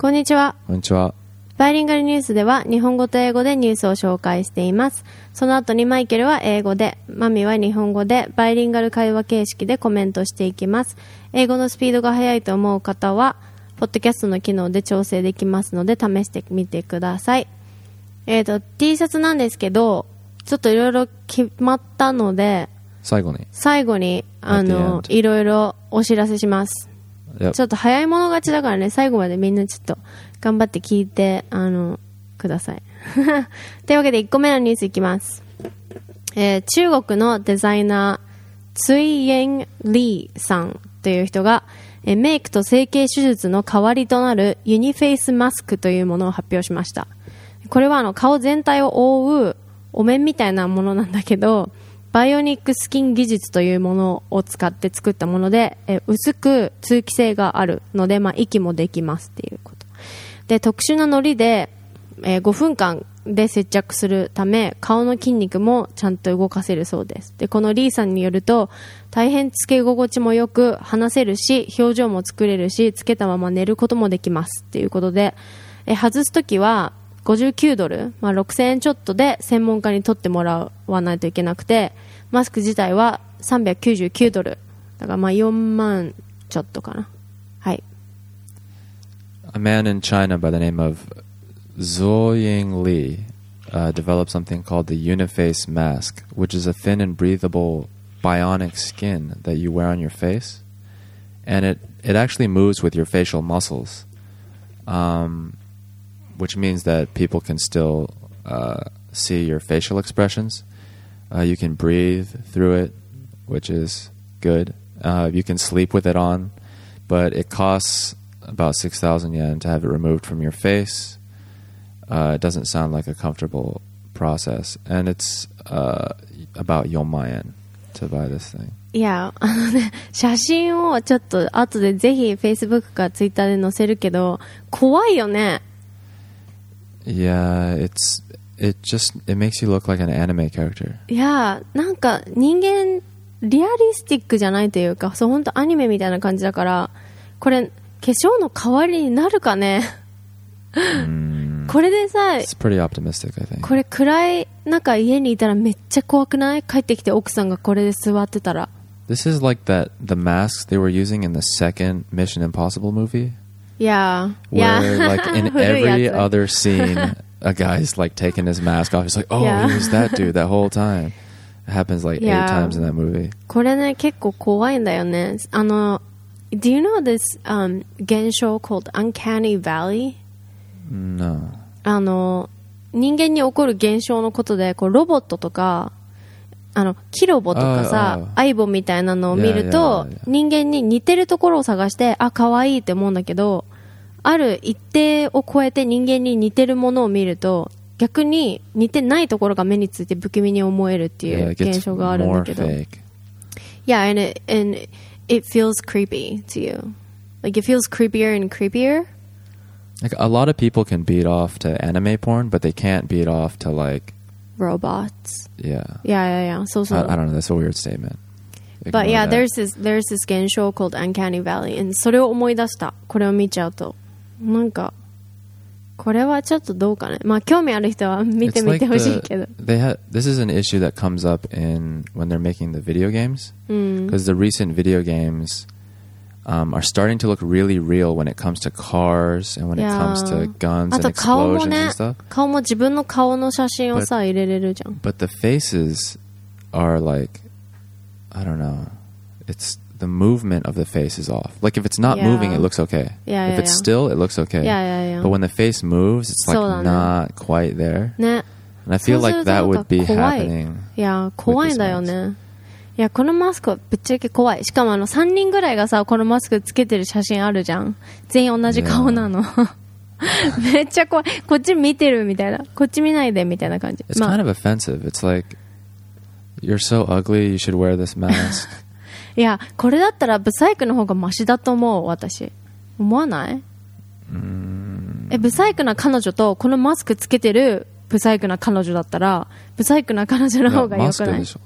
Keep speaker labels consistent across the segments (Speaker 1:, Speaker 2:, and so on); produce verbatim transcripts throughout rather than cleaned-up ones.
Speaker 1: こんにちは。
Speaker 2: こんにちは。
Speaker 1: バイリンガルニュースでは日本語と英語でニュースを紹介しています。その後にマイケルは英語で、マミは日本語でバイリンガル会話形式でコメントしていきます。英語のスピードが速いと思う方はポッドキャストの機能で調整できますので試してみてください。えーと T シャツなんですけど、ちょっといろいろ決まったので
Speaker 2: 最後に
Speaker 1: 最後にあのいろいろお知らせします。
Speaker 2: Yep.
Speaker 1: ちょっと早い者勝ちだからね、最後までみんなちょっと頑張って聞いてあのくださいというわけでいっこめのニュースいきます。えー、中国のデザイナーツイ・エン・リーさんという人が、えー、メイクと整形手術の代わりとなるユニフェイスマスクというものを発表しました。これはあの顔全体を覆うお面みたいなものなんだけど、バイオニックスキン技術というものを使って作ったもので、え薄く通気性があるので、まあ、息もできますっていうことで、特殊な糊で、えー、ごふんかんで接着するため顔の筋肉もちゃんと動かせるそうです。でこのリーさんによると、大変つけ心地もよく話せるし表情も作れるし、つけたまま寝ることもできますっていうことで、え外すときはごじゅうきゅうドル、まあ、ろくせんえんちょっとで専門家に取ってもらわないといけなくて、マスク自体はさんびゃくきゅうじゅうきゅうドルだからまあよんまんちょっとかな。はい。
Speaker 2: A man in China by the name of Zhou Ying Li uh, developed something called the Uniface mask, which is a thin and breathable bionic skin that you wear on your face, and it, it actually moves with your facial muscles, um, which means that people can still uh, see your facial expressions. Uh, you can breathe through it, which is good. Uh, you can sleep with it on, but it costs about six thousand yen to have it removed from your face. Uh, it doesn't sound like a comfortable process, and it's uh, about four万円 to buy this thing.
Speaker 1: いや、あのね、写真をちょっと後でぜひ Facebook か Twitter で載せるけど、怖いよね。
Speaker 2: Yeah, it's it just it makes you look like an anime character.
Speaker 1: いや、なんか人間リアリスティックじゃないというか、そう本当アニメみたいな感じだから、これ化粧の代わりになるかね。
Speaker 2: mm,
Speaker 1: これでさ、
Speaker 2: it's pretty optimistic, I think.
Speaker 1: これ暗い中家にいたらめっちゃ怖くない？帰ってきて奥さんがこれで座ってたら。
Speaker 2: This is like that the masks they were using in the second Mission Impossible movie.
Speaker 1: Yeah,
Speaker 2: where
Speaker 1: yeah.
Speaker 2: like in every other scene, a guy's like taking his mask off. He's like, "Oh,
Speaker 1: yeah.
Speaker 2: he was that dude that whole time." It happens like
Speaker 1: yeah.
Speaker 2: eight times in that movie.
Speaker 1: これね結構怖いんだよね。あの、Do you know this um 現象 called Uncanny Valley?
Speaker 2: No.
Speaker 1: あの人間に起こる現象のことで、こうロボットとか。あのキロボとかさ、
Speaker 2: uh, uh,
Speaker 1: アイボみたいなのを見ると、
Speaker 2: yeah, yeah, yeah.
Speaker 1: 人間に似てるところを探して、あ、可愛いって思うんだけど、ある一定を超えて人間に似てるものを見ると、逆に似てないところが目について不気味に思えるっていう現象があるんだけど。
Speaker 2: Yeah,
Speaker 1: yeah, and it, and it feels creepy to you. Like it feels creepier and creepier.
Speaker 2: Like a lot of people can beat off to anime porn, but they can't beat off to like
Speaker 1: robots.
Speaker 2: Yeah.
Speaker 1: Yeah, yeah, yeah. So, so.
Speaker 2: I, I don't know. That's a weird statement.
Speaker 1: But yeah, that. there's this there's this 現象 called Uncanny Valley, and それを思い出した。これを見ちゃうと、なんかこれはちょっとどうかね。まあ興味ある人は見てみてほしいけど。
Speaker 2: Like the, they ha- this is an issue that comes up in when they're making the video games, because、mm. the recent video games. Um, are starting to look really real when it comes to cars and when it comes to guns and explosions and stuff.
Speaker 1: 顔も自分の顔の写真をさ入れれるじゃん。
Speaker 2: But the faces are like, I don't know. It's the movement of the face is off. Like if it's not
Speaker 1: yeah.
Speaker 2: moving, it looks okay.
Speaker 1: Yeah,
Speaker 2: if
Speaker 1: yeah,
Speaker 2: it's
Speaker 1: yeah.
Speaker 2: still, it looks okay.
Speaker 1: Yeah, yeah, yeah.
Speaker 2: But when the face moves, it's like not quite there.
Speaker 1: ね。
Speaker 2: And I feel like that would be happening.
Speaker 1: いや、怖いんだよね。いや、このマスクはぶっちゃけ怖い。しかもあのさんにんぐらいがさ、このマスクつけてる写真あるじゃん。全員同じ顔なの。めっちゃ怖い。こっち見てるみたいな。こっち見ないでみたいな感じ。
Speaker 2: It's kind of offensive. It's like, you're so ugly, you should wear this mask.
Speaker 1: いや、これだったらブサイクの方がマシだと思う、私。思わない？え、ブサイクな彼女とこのマスクつけてるブサイクな彼女だったら、ブサイクな彼女の方が良くない？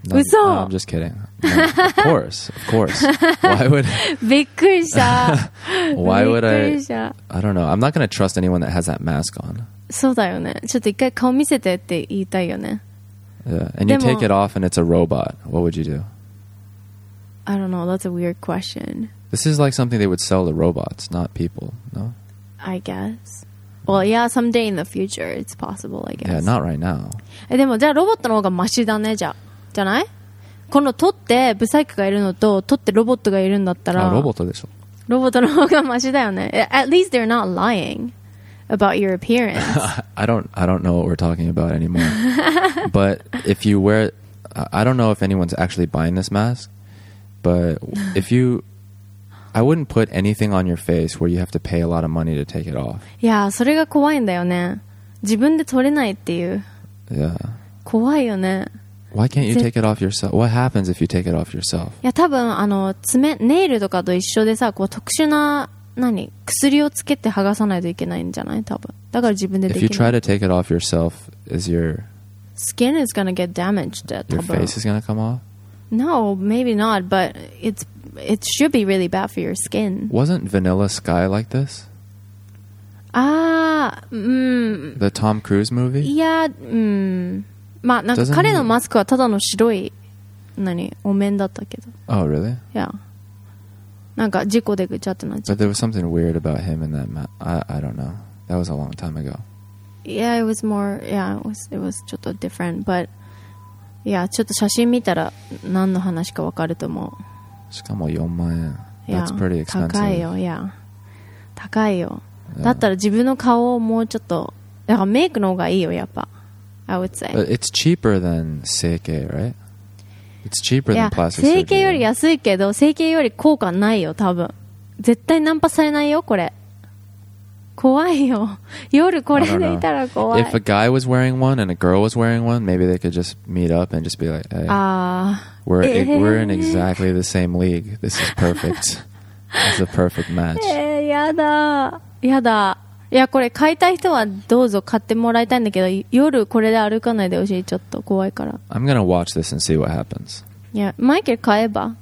Speaker 2: No,
Speaker 1: 嘘
Speaker 2: no, I'm just kidding. No, of course, of course. Why would
Speaker 1: びっくりした
Speaker 2: Why would
Speaker 1: びっく
Speaker 2: I?
Speaker 1: りした
Speaker 2: I don't know. I'm not going to trust anyone that has that mask on.
Speaker 1: そうだよね。ちょっと一回顔見せてって言いたいよね。
Speaker 2: Yeah. And you
Speaker 1: でも
Speaker 2: take it off and it's a robot. What would you do?
Speaker 1: I don't know. That's a weird question.
Speaker 2: This is like something they would sell to robots, not people. No?
Speaker 1: I guess. Well, yeah, someday in the future it's possible, I guess.
Speaker 2: Yeah, not right now.
Speaker 1: え、でもじゃあロボットの方がマシだね、じゃあ。じゃない？この取ってブサイクがいるのと取ってロボットがいるんだったら、
Speaker 2: あ、ロボットでしょ。
Speaker 1: ロボットの方がマシだよね。At least they're not lying about your appearance.
Speaker 2: I don't I don't know what we're talking about anymore. But if you wear I don't know if anyone's actually buying this mask, but if you I wouldn't put anything on your face where you have to pay a lot of money to take it off.
Speaker 1: いやー、それが怖いんだよね。自分で取れないっていう。
Speaker 2: Yeah.
Speaker 1: 怖いよね。
Speaker 2: Why can't you take it off yourself? What happens if you take it off yourself?
Speaker 1: いや、多分あの爪ネイルとかと一緒でさ、こう特殊な何薬をつけて剥がさないといけないんじゃない？多分。だから自分ででき
Speaker 2: If
Speaker 1: ない。
Speaker 2: you try to take it off yourself, is your
Speaker 1: Skin is gonna get damaged. 多
Speaker 2: your
Speaker 1: 分。
Speaker 2: face is gonna come off?
Speaker 1: No, maybe not, but it's it should be really bad for your skin.
Speaker 2: Wasn't Vanilla Sky like this?
Speaker 1: あー、うん。
Speaker 2: The Tom Cruise movie?
Speaker 1: いや、うん。まあなんか
Speaker 2: Doesn't
Speaker 1: 彼のマスクはただの白い何お面だったけど。
Speaker 2: Oh, really?
Speaker 1: いや。なんか事故でぐちゃってなっちゃっ
Speaker 2: But
Speaker 1: た。
Speaker 2: there was something weird about him in that ma- I I don't know. That was a long time ago.
Speaker 1: Yeah, it was more, yeah, it was, it was ちょっと different, but, いや、ちょっと写真見たら何の話かわかると思う。
Speaker 2: しかもよんまんえん。
Speaker 1: いや、
Speaker 2: That's pretty expensive.
Speaker 1: 高いよ、いや。高いよ。
Speaker 2: Yeah.
Speaker 1: だったら自分の顔をもうちょっと、だからメイクの方がいいよ、やっぱ。I would say.
Speaker 2: But it's cheaper than 整形, right? It's cheaper
Speaker 1: い
Speaker 2: than
Speaker 1: や、
Speaker 2: plastic
Speaker 1: 整形より
Speaker 2: surgery.
Speaker 1: 安いけど、整形より効果ないよ、多分。絶対ナンパされないよ、これ。怖いよ。夜これ
Speaker 2: I don't
Speaker 1: でいたら怖い。
Speaker 2: If a guy was wearing one and a girl was wearing one, maybe they could just meet up and just be like, hey,
Speaker 1: あー。
Speaker 2: we're,
Speaker 1: えー
Speaker 2: we're in exactly the same league. This is perfect. It's a perfect match.
Speaker 1: えー、やだ。やだ。いや、これ買いたい人はどうぞ買ってもらいたいんだけど、夜これで歩かないでほしい。ちょっと怖いから。
Speaker 2: I'm going to watch this and see what happens.
Speaker 1: いや、マイケル買えば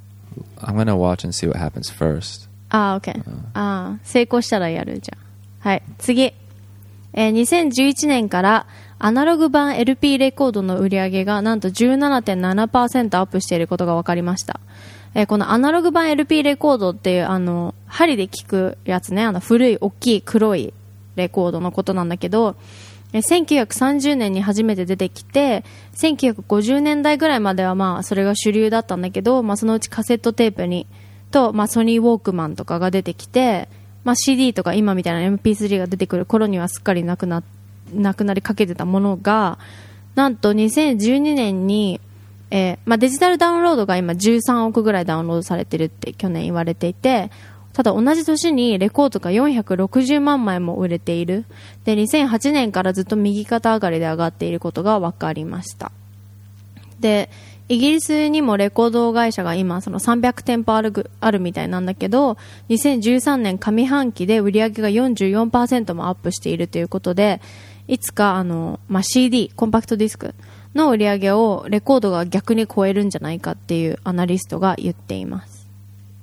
Speaker 2: I'm going to watch and see what happens first.
Speaker 1: あー、OK。あー、成功したらやるじゃん。はい、次。えー、にせんじゅういちねんからアナログ版 エルピー レコードの売り上げがなんと じゅうななてんななパーセント アップしていることが分かりました。えー、このアナログ版 エルピー レコードっていうあの針で聞くやつね、あの古い大きい黒いレコードのことなんだけど、えー、せんきゅうひゃくさんじゅうねんに初めて出てきて、せんきゅうひゃくごじゅうねんだいぐらいまではまあそれが主流だったんだけど、まあ、そのうちカセットテープにと、まあ、ソニーウォークマンとかが出てきて、まあ、シーディー とか今みたいな エムピースリー が出てくる頃にはすっかりなくな、なくなりかけてたものが、なんとにせんじゅうにねんに、えーまあ、デジタルダウンロードが今じゅうさんおくぐらいダウンロードされてるって去年言われていて、ただ同じ年にレコードがよんひゃくろくじゅうまんまいも売れている。で、にせんはちねんからずっと右肩上がりで上がっていることが分かりました。で、イギリスにもレコード会社が今そのさんびゃくてんぽあるぐ、あるみたいなんだけど、にせんじゅうさんねん上半期で売り上げが よんじゅうよんパーセント もアップしているということで、いつかあの、まあ、シーディー、コンパクトディスクの売り上げをレコードが逆に超えるんじゃないかっていうアナリストが言っています。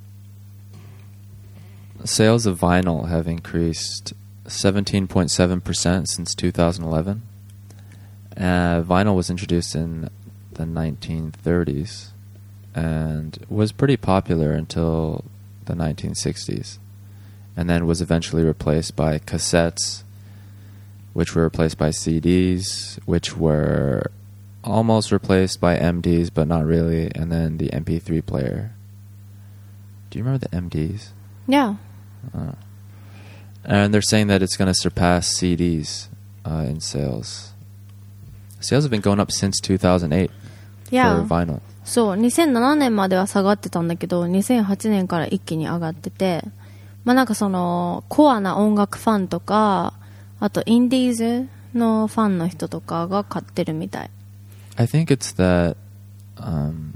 Speaker 2: Sales of vinyl have increased seventeen point seven percent since two thousand eleven. Uh, vinyl was introduced in the nineteen thirties and was pretty popular until the nineteen sixties, and then was eventually replaced by cassettes, which were replaced by C Ds, which were almost replaced by M Ds but not really, and then the M P three player. Do you remember the M Ds?
Speaker 1: Yeah.
Speaker 2: Uh, and they're saying that it's going to surpass C Ds uh, in sales. Sales have been going up since two thousand eight
Speaker 1: Yeah.
Speaker 2: for vinyl.
Speaker 1: そう、にせんななねんまでは下がってたんだけど、にせんはちねんから一気に上がってて、まあなんかその、コアな音楽ファンとか、あとインディーズのファンの人とかが買ってるみたい。
Speaker 2: I think it's that um,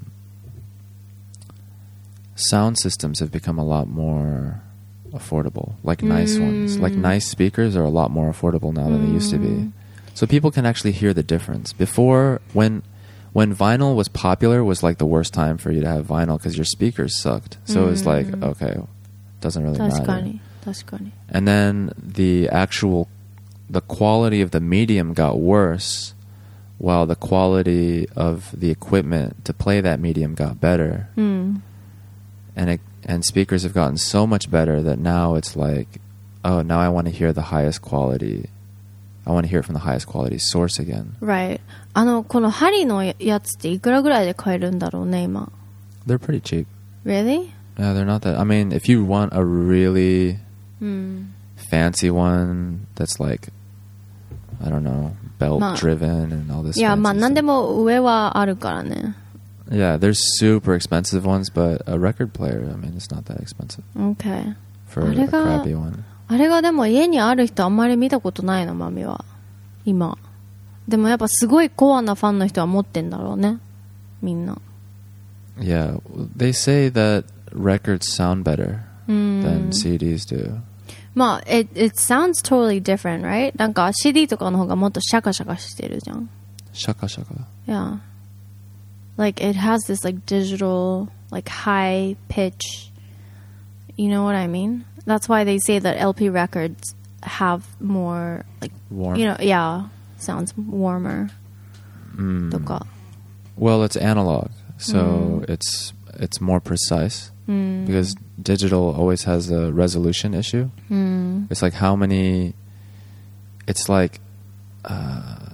Speaker 2: sound systems have become a lot more affordable, like nice ones. Like nice speakers are a lot more affordable now than they used to be. So people can actually hear the difference. Before, when when vinyl was popular was like the worst time for you to have vinyl because your speakers sucked. So it was like, okay, doesn't really
Speaker 1: 確
Speaker 2: matter.
Speaker 1: かに確かに
Speaker 2: And then the actual, the quality of the medium got worse while the quality of the equipment to play that medium got better.
Speaker 1: うん
Speaker 2: And it, and speakers have gotten so much better that now it's like, oh, now I want to hear the highest quality. I want to hear it from the highest quality source again.
Speaker 1: Right あのこの針のやつっていくらぐらいで買えるんだろうね今
Speaker 2: They're pretty cheap.
Speaker 1: Really?
Speaker 2: Yeah, they're not that. I mean, if you want a really
Speaker 1: うん
Speaker 2: fancy one that's like, I don't know, belt
Speaker 1: まあ
Speaker 2: driven and all this.
Speaker 1: いや
Speaker 2: fancy
Speaker 1: まあ何で
Speaker 2: stuff.
Speaker 1: も上はあるからね
Speaker 2: Yeah, there's super expensive ones, but a record player, I mean, it's not that expensive
Speaker 1: Okay
Speaker 2: for a
Speaker 1: あれが
Speaker 2: crappy one.
Speaker 1: あれがでも家にある人あんまり見たことないのマミは今でもやっぱすごいコアなファンの人は持ってんだろうねみんな
Speaker 2: Yeah, they say that records sound better
Speaker 1: うん
Speaker 2: than C Ds do.
Speaker 1: まあ it, it sounds totally different, right? なんか シーディー とかの方がもっとシャカシャカしてるじゃん
Speaker 2: Shaka shaka.
Speaker 1: Yeah Like it has this like digital like high pitch You know what I mean? That's why they say that L P records have more like
Speaker 2: Warm.
Speaker 1: You know, yeah Sounds warmer
Speaker 2: Mm.
Speaker 1: とか
Speaker 2: Well, it's analog, so it's it's more precise because digital always has a resolution issue.
Speaker 1: うん
Speaker 2: It's like how many. It's like, uh,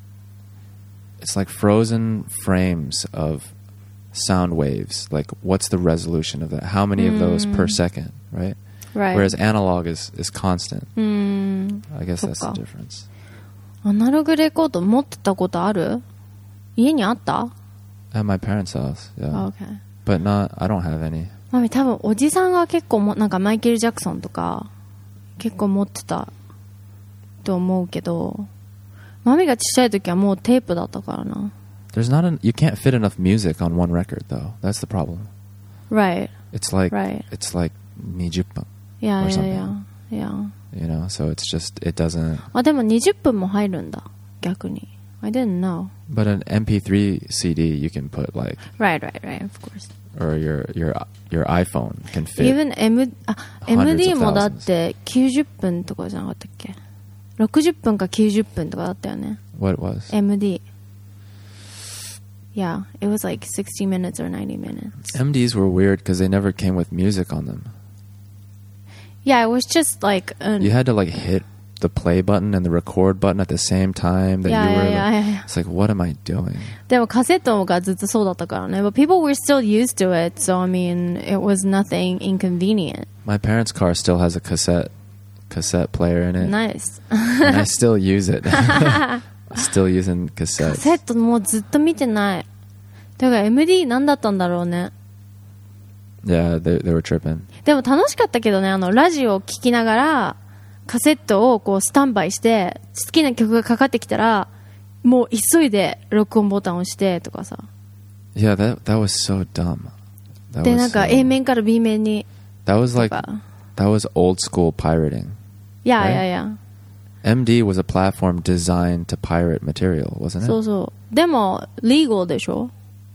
Speaker 2: it's like frozen frames of sound waves. Like, what's the resolution of that? How many of those per second, right?
Speaker 1: Right
Speaker 2: Whereas analog is is constant.
Speaker 1: うん
Speaker 2: I guess that's the
Speaker 1: そっか
Speaker 2: difference.
Speaker 1: アナログレコード持ってたことある家にあった
Speaker 2: At my parents' house, yeah,
Speaker 1: Okay
Speaker 2: but not. I don't have any.
Speaker 1: マミ多分おじさんが結構もなんかマイケル・ジャクソンとか結構持ってたと思うけどマミがちっちゃい時はもうテープだったからな
Speaker 2: There's not an. You can't fit enough music on one record, though. That's the problem.
Speaker 1: Right
Speaker 2: It's like
Speaker 1: Right.
Speaker 2: it's like twenty分,
Speaker 1: いや
Speaker 2: Or
Speaker 1: いやいや
Speaker 2: something.
Speaker 1: いや
Speaker 2: you know. So it's just it doesn't.
Speaker 1: あでもにじゅっぷんも入るんだ逆に I didn't know
Speaker 2: But an M P three C D you can put like,
Speaker 1: Right right right of course
Speaker 2: or your your your iPhone can fit.
Speaker 1: Even M あ
Speaker 2: Hundreds
Speaker 1: エムディー
Speaker 2: of
Speaker 1: もだっ
Speaker 2: thousands.
Speaker 1: てきゅうじゅっぷんとかじゃなかったっけろくじゅっぷんかきゅうじゅっぷんとかだったよね
Speaker 2: What it was?
Speaker 1: エムディー Yeah, it was like sixty minutes or ninety minutes.
Speaker 2: M Ds were weird because they never came with music on them.
Speaker 1: Yeah, it was just like an,
Speaker 2: You had to like hit the play button and the record button at the same time that
Speaker 1: Yeah,
Speaker 2: you were.
Speaker 1: yeah, yeah,
Speaker 2: like,
Speaker 1: yeah, yeah.
Speaker 2: It's like, what am I doing?
Speaker 1: でもカセットがずっとそうだったからね。But people were still used to it, so I mean, it was nothing inconvenient.
Speaker 2: My parents' car still has a cassette cassette player in it,
Speaker 1: Nice.
Speaker 2: and I still use it. Still using
Speaker 1: カ
Speaker 2: cassettes.
Speaker 1: セットもうずっと見てない。だから エムディー 何だったんだろうね。
Speaker 2: Yeah, they they were tripping.
Speaker 1: でも楽しかったけどね、あのラジオを聞きながらカセットをこうスタンバイして好きな曲がかかってきたらもう急いで録音ボタンを押してとかさ。
Speaker 2: Yeah, that that was so dumb. That
Speaker 1: で
Speaker 2: was
Speaker 1: なんか
Speaker 2: so-
Speaker 1: A 面から B 面に
Speaker 2: That was
Speaker 1: と
Speaker 2: like
Speaker 1: か。
Speaker 2: that was old school pirating.
Speaker 1: いや
Speaker 2: Right?
Speaker 1: いやいや。
Speaker 2: M D was a platform designed to pirate material, wasn't it?
Speaker 1: そうそう。でも legal でしょ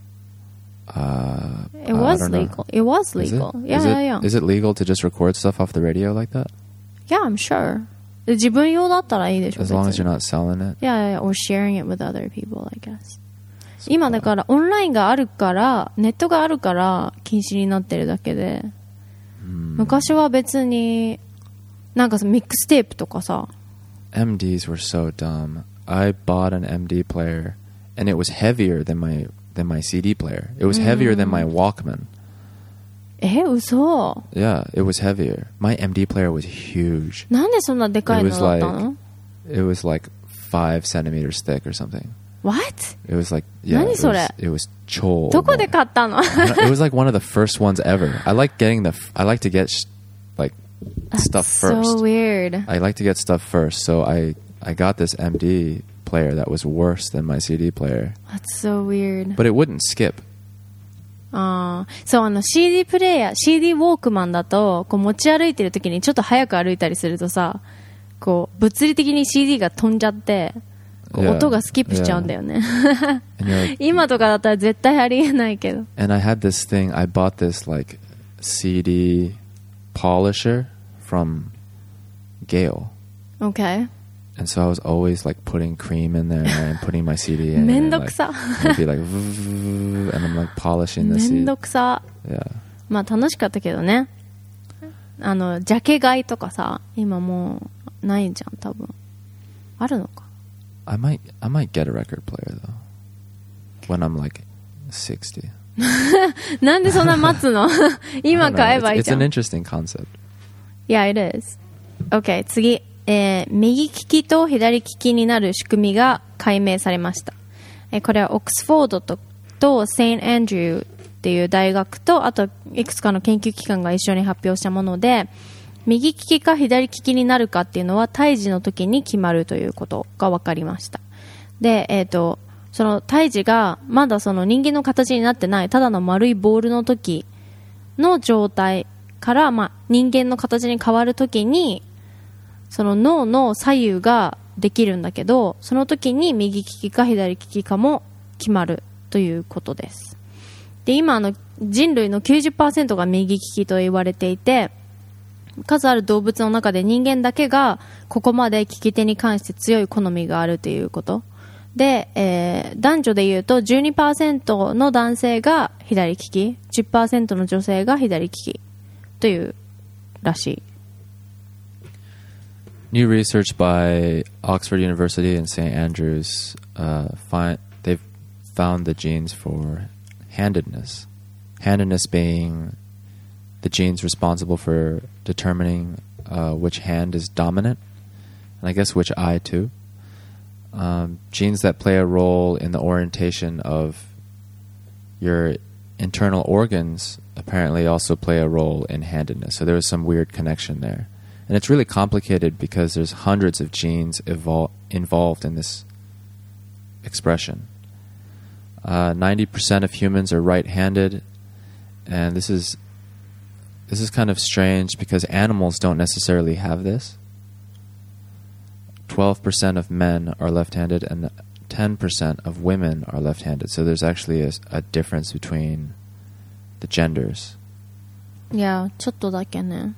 Speaker 2: Uh,
Speaker 1: It
Speaker 2: I
Speaker 1: was
Speaker 2: don't know.
Speaker 1: legal. It was
Speaker 2: Is it?
Speaker 1: legal. Yeah,
Speaker 2: is
Speaker 1: yeah,
Speaker 2: it,
Speaker 1: yeah.
Speaker 2: Is it legal to just record stuff off the radio like that?
Speaker 1: Yeah, I'm sure. で自分用だったらいいでしょ
Speaker 2: As long as
Speaker 1: 別
Speaker 2: you're
Speaker 1: に
Speaker 2: not selling it?
Speaker 1: Yeah, yeah, yeah. Or sharing it with other people, I guess. 今だからオンラインがあるからネットがあるから禁止になってるだけで、昔は別になんかさミックステープとかさ
Speaker 2: M Ds were so dumb. I bought an M D player, and it was heavier than my than my C D player. It was heavier than my Walkman.
Speaker 1: え嘘
Speaker 2: Yeah, it was heavier. My M D player was huge.
Speaker 1: なんでそんなでかいの
Speaker 2: It
Speaker 1: だ
Speaker 2: was
Speaker 1: った
Speaker 2: like
Speaker 1: の
Speaker 2: it was like five centimeters thick or something.
Speaker 1: What?
Speaker 2: It was like yeah,
Speaker 1: 何
Speaker 2: it
Speaker 1: それ
Speaker 2: was, it was 超
Speaker 1: どこで買ったの
Speaker 2: It was like one of the first ones ever. I like getting the f- I like to get sh- like stuff first.
Speaker 1: So weird.
Speaker 2: I like to get stuff first, so I I got this M D player that was worse than my C D player,
Speaker 1: That's so weird.
Speaker 2: but it wouldn't skip.
Speaker 1: ああ、そうあの シーディー プレイヤー、シーディー ウォークマンだとこう持ち歩いてる時にちょっと早く歩いたりするとさ、こう物理的に シーディー が飛んじゃって、 こう
Speaker 2: Yeah.
Speaker 1: 音がスキップしちゃうんだよね。
Speaker 2: And you're like,
Speaker 1: 今とかだったら絶対ありえないけど。
Speaker 2: and I had this thing. I bought this like C D polisher from Gale,
Speaker 1: Okay.
Speaker 2: and so I was always like putting cream in there and putting my C D in.
Speaker 1: めん
Speaker 2: and,
Speaker 1: ど
Speaker 2: like,
Speaker 1: くさ。
Speaker 2: it'd be like, and I'm like polishing the
Speaker 1: め
Speaker 2: C D.
Speaker 1: んどくさ。
Speaker 2: Yeah.
Speaker 1: まあ楽しかったけどね。あのジャケ買いとかさ、今もうないじゃん多分。あるのか。
Speaker 2: I might, I might get a record player though when I'm like sixty.
Speaker 1: なんでそんな待つの？ 今買えばいい
Speaker 2: It's,
Speaker 1: じゃ
Speaker 2: it's
Speaker 1: ん。
Speaker 2: an interesting concept.
Speaker 1: Yeah, it is. OK、次、えー、右利きと左利きになる仕組みが解明されました。えー、これはオックスフォードととセイント・アンドリューっていう大学とあといくつかの研究機関が一緒に発表したもので、右利きか左利きになるかっていうのは胎児の時に決まるということが分かりました。で、えっと、その胎児がまだその人間の形になってないただの丸いボールの時の状態から、まあ、人間の形に変わる時にその脳の左右ができるんだけど、その時に右利きか左利きかも決まるということです。で、今あの人類の きゅうじゅっパーセント が右利きと言われていて、数ある動物の中で人間だけがここまで利き手に関して強い好みがあるということで、えー、男女でいうと じゅうにパーセント の男性が左利き、 じゅっパーセント の女性が左利きというらしい。
Speaker 2: New research by Oxford University and Saint Andrews uh, find they've found the genes for handedness. Handedness being the genes responsible for determining uh, which hand is dominant, and I guess which eye too. Um, genes that play a role in the orientation of your internal organs apparently also play a role in handedness. So there was some weird connection there. And it's really complicated because there's hundreds of genes evol- involved in this expression. Uh, ninety percent of humans are right-handed, and this is this is kind of strange because animals don't necessarily have this. twelve percent of men are left-handed and ten percent of women are left-handed. So there's actually a, a difference between the genders.
Speaker 1: いやちょっとだけね。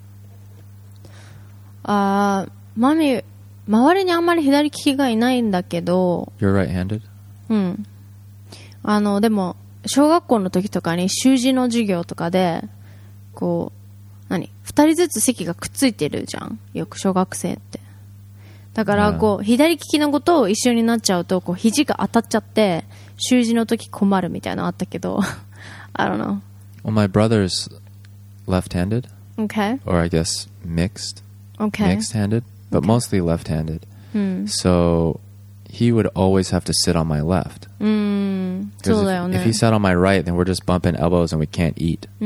Speaker 1: あー、マミ周りにあんまり左利きがいないんだけど。
Speaker 2: You're right-handed?
Speaker 1: うん。あのでも小学校の時とかに習字の授業とかでこう何二人ずつ席がくっついてるじゃん、よく小学生って。だからこう左利きの子と一緒になっちゃうとこう肘が当たっちゃって習字の時困るみたいなのあったけどI don't know.
Speaker 2: Well, my brother's left-handed.
Speaker 1: Okay.
Speaker 2: Or I guess mixed.
Speaker 1: Okay.
Speaker 2: Mixed-handed, but
Speaker 1: Okay.
Speaker 2: mostly left-handed.
Speaker 1: うん。
Speaker 2: So he would always have to sit on my left.
Speaker 1: うーん。
Speaker 2: Because
Speaker 1: そうだよ
Speaker 2: if,
Speaker 1: ね。
Speaker 2: if he sat on my right, then we're just bumping elbows and we can't eat.
Speaker 1: うん。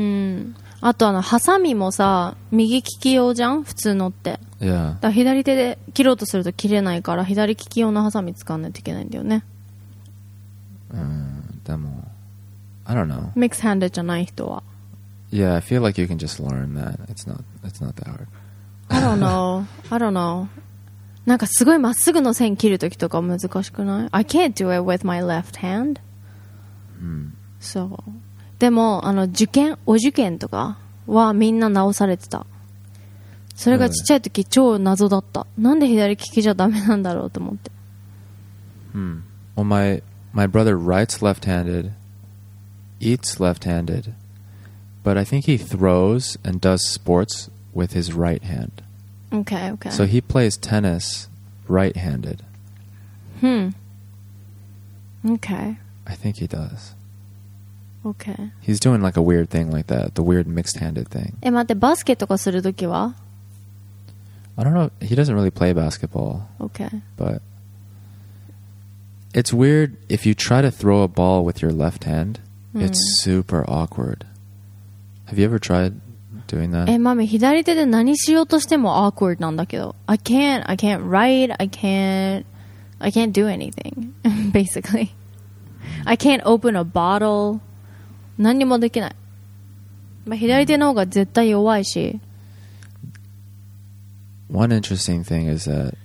Speaker 1: あとあのハサミもさ右利き用じゃん普通のって。
Speaker 2: Yeah.
Speaker 1: だから左手で切ろうとすると切れないから左利き用のハサミ使わないといけないんだよね。
Speaker 2: Uh, でも I don't know.
Speaker 1: Mixed handed じゃない人は。
Speaker 2: Yeah, I feel like you can just learn that. It's not. It's not that hard.
Speaker 1: I don't know. I don't know. なんかすごいまっすぐの線切るときとか難しくない？ I can't do it with my left hand. そう。でもあの受験お受験とかはみんな直されてた。それがちっちゃい時超謎だった。なんで左利きじゃダメなんだろうと思って。
Speaker 2: Hmm. Well, my my brother writes left-handed, eats left-handed, but I think he throws and does sports with his right hand.
Speaker 1: Okay, okay.
Speaker 2: So he plays tennis right-handed.
Speaker 1: Hmm. Okay.
Speaker 2: I think he does.
Speaker 1: Okay.
Speaker 2: He's doing like a weird thing like that, the weird mixed-handed thing.
Speaker 1: え、待って、バスケとかするときは
Speaker 2: I don't know. He doesn't really play basketball,
Speaker 1: Okay.
Speaker 2: but it's weird if you try to throw a ball with your left hand. It's super awkward. Have you ever tried doing that?
Speaker 1: え、マミ、左手で何しようとしても awkward なんだけど。I can't, I can't write, I can't, I can't do anything, basically. I can't open a bottle. 何にもできない。まあ、左手の方が絶対弱いし。
Speaker 2: One interesting thing is that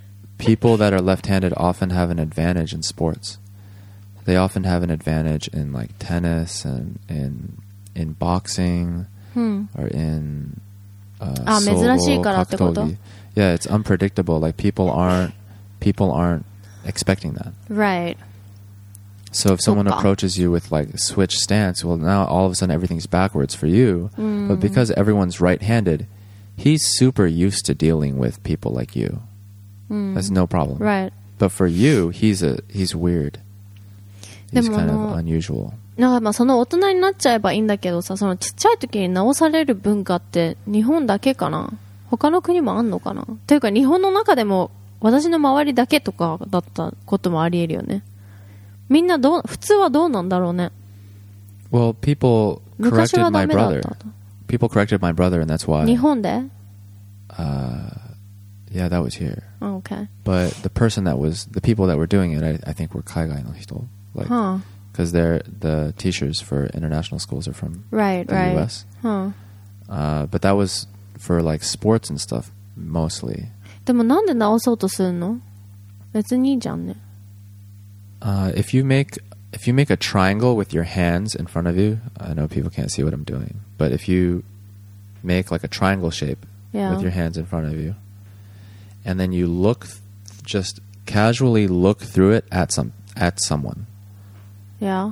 Speaker 2: people that are left-handed often have an advantage in sports. They often have an advantage in like tennis and in in boxing
Speaker 1: Hmm.
Speaker 2: or in uh,
Speaker 1: あ、珍しいからってこと?
Speaker 2: sogo, Yeah, it's unpredictable. Like people aren't people aren't expecting that.
Speaker 1: Right.
Speaker 2: So if someone
Speaker 1: そっか。
Speaker 2: approaches you with like switch stance, well now all of a sudden everything's backwards for you. But because everyone's right-handed, he's super used to dealing with people like you. That's no problem.
Speaker 1: Right.
Speaker 2: But for you, he's a he's weird. He's
Speaker 1: でも、
Speaker 2: kind
Speaker 1: あ
Speaker 2: of
Speaker 1: の、
Speaker 2: unusual.
Speaker 1: なんかまあその大人になっちゃえばいいんだけどさ、そのちっちゃい時に直される文化って日本だけかな？他の国もあんのかな？というか日本の中でも私の周りだけとかだったこともあり得るよね。みんなどう、普通はどうなんだろうね。
Speaker 2: Well, people
Speaker 1: 昔
Speaker 2: corrected
Speaker 1: はダ
Speaker 2: my
Speaker 1: メだっ
Speaker 2: brother.
Speaker 1: た。
Speaker 2: People corrected my brother, and that's why.
Speaker 1: 日本で？
Speaker 2: Uh, yeah, that was here.
Speaker 1: Okay.
Speaker 2: But the person that was the people that were doing it, I, I think were 海外の人, like
Speaker 1: Huh.
Speaker 2: because they're the teachers for international schools are from
Speaker 1: Right,
Speaker 2: the
Speaker 1: right.
Speaker 2: U S.
Speaker 1: Huh.
Speaker 2: Uh, but that was for like sports and stuff mostly.
Speaker 1: でもなんで直そうとするの？別にいいじゃんね。
Speaker 2: Uh, if you make if you make a triangle with your hands in front of you, I know people can't see what I'm doing, but if you make like a triangle shape
Speaker 1: Yeah.
Speaker 2: with your hands in front of you, and then you look, just casually look through it at some at someone.
Speaker 1: Yeah.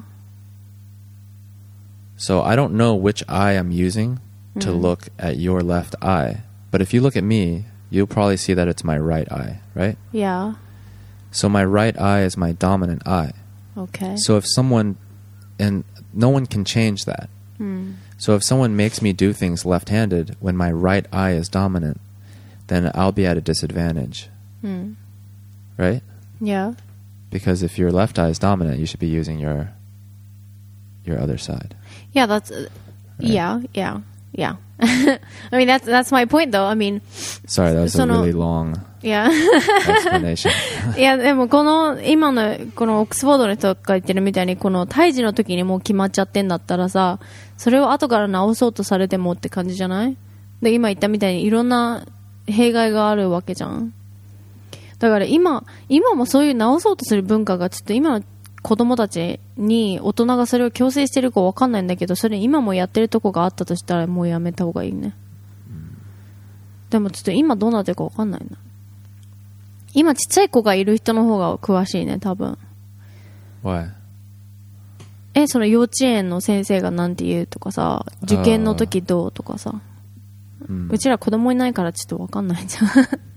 Speaker 2: So I don't know which eye I'm using to
Speaker 1: Mhm.
Speaker 2: look at your left eye, but if you look at me, you'll probably see that it's my right eye, right?
Speaker 1: Yeah.
Speaker 2: So my right eye is my dominant eye.
Speaker 1: Okay.
Speaker 2: So if someone, and no one can change that.
Speaker 1: Hmm.
Speaker 2: So if someone makes me do things left-handed when my right eye is dominant, then I'll be at a disadvantage,
Speaker 1: Hmm.
Speaker 2: right?
Speaker 1: Yeah.
Speaker 2: Because if your left eye is dominant, you should be using your your other side.
Speaker 1: Yeah, that's uh, yeah, yeah, yeah. I mean that's that's my point though. I mean,
Speaker 2: Sorry, that was a
Speaker 1: その-
Speaker 2: really long
Speaker 1: yeah.
Speaker 2: explanation.
Speaker 1: いやでもこの今のこのオックスフォードの人が言ってるみたいにこの胎児の時にもう決まっちゃってんだったらさ、それを後から直そうとされてもって感じじゃない？で今言ったみたいにいろんな弊害があるわけじゃん。だから今今もそういう直そうとする文化がちょっと今の子供たちに大人がそれを強制してるかわかんないんだけど、それ今もやってるとこがあったとしたらもうやめた方がいいね。でもちょっと今どうなってるかわかんないな。今ちっちゃい子がいる人の方が詳しいね、多分。
Speaker 2: Why?
Speaker 1: え、その幼稚園の先生がなんて言うとかさ、受験の時どうとかさ。
Speaker 2: Mm.
Speaker 1: うちら子供いないからちょっとわかんないじゃん。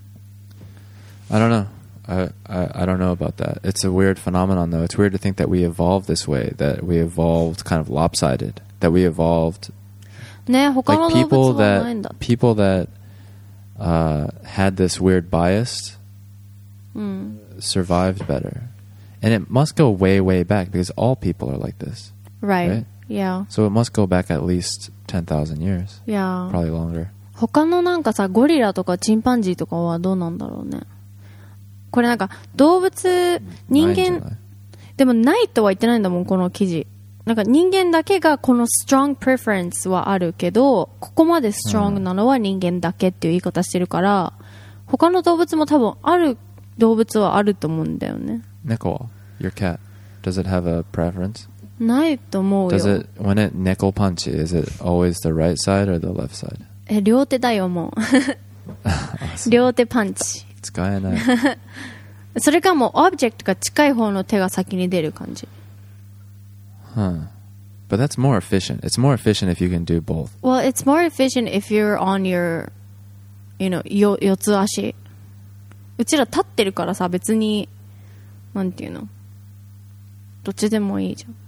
Speaker 2: I don't know. I, I I don't know about that. It's a weird phenomenon, though. It's weird to think that we evolved this way, that we evolved kind of lopsided, that we evolved
Speaker 1: ね、他の
Speaker 2: like
Speaker 1: 動
Speaker 2: people
Speaker 1: 物はないん
Speaker 2: that
Speaker 1: だ。
Speaker 2: people that uh, had this weird bias
Speaker 1: うん。
Speaker 2: survived better, and it must go way way back because all people are like this.
Speaker 1: Right.
Speaker 2: Right?
Speaker 1: Yeah.
Speaker 2: So it must go back at least ten thousand years,
Speaker 1: Yeah.
Speaker 2: probably longer.
Speaker 1: 他のなんかさ、ゴリラとかチンパンジーとかはどうなんだろうね。これなんか動物、人間、でもないとは言ってないんだもん、この記事。なんか人間だけがこの strong preference はあるけど、ここまで strong なのは人間だけっていう言い方してるから、他の動物も多分ある動物はあると思うんだよね。
Speaker 2: Nickel, your cat, does it have a preference?
Speaker 1: ないと思うよ。
Speaker 2: Does it when it nickel punch, is it always the right side or the left side?
Speaker 1: え、両手だよ、もう。両手パンチ。
Speaker 2: 使えない。
Speaker 1: それかもうオブジェクトが近い方の手が先に出る感じ。
Speaker 2: Huh. But that's more efficient. It's more efficient if you can do both.
Speaker 1: Well, it's more efficient if you're on your, you know, よ、四つ足。うちら立ってるからさ、別に、なんていうの、どっちでもいいじゃん。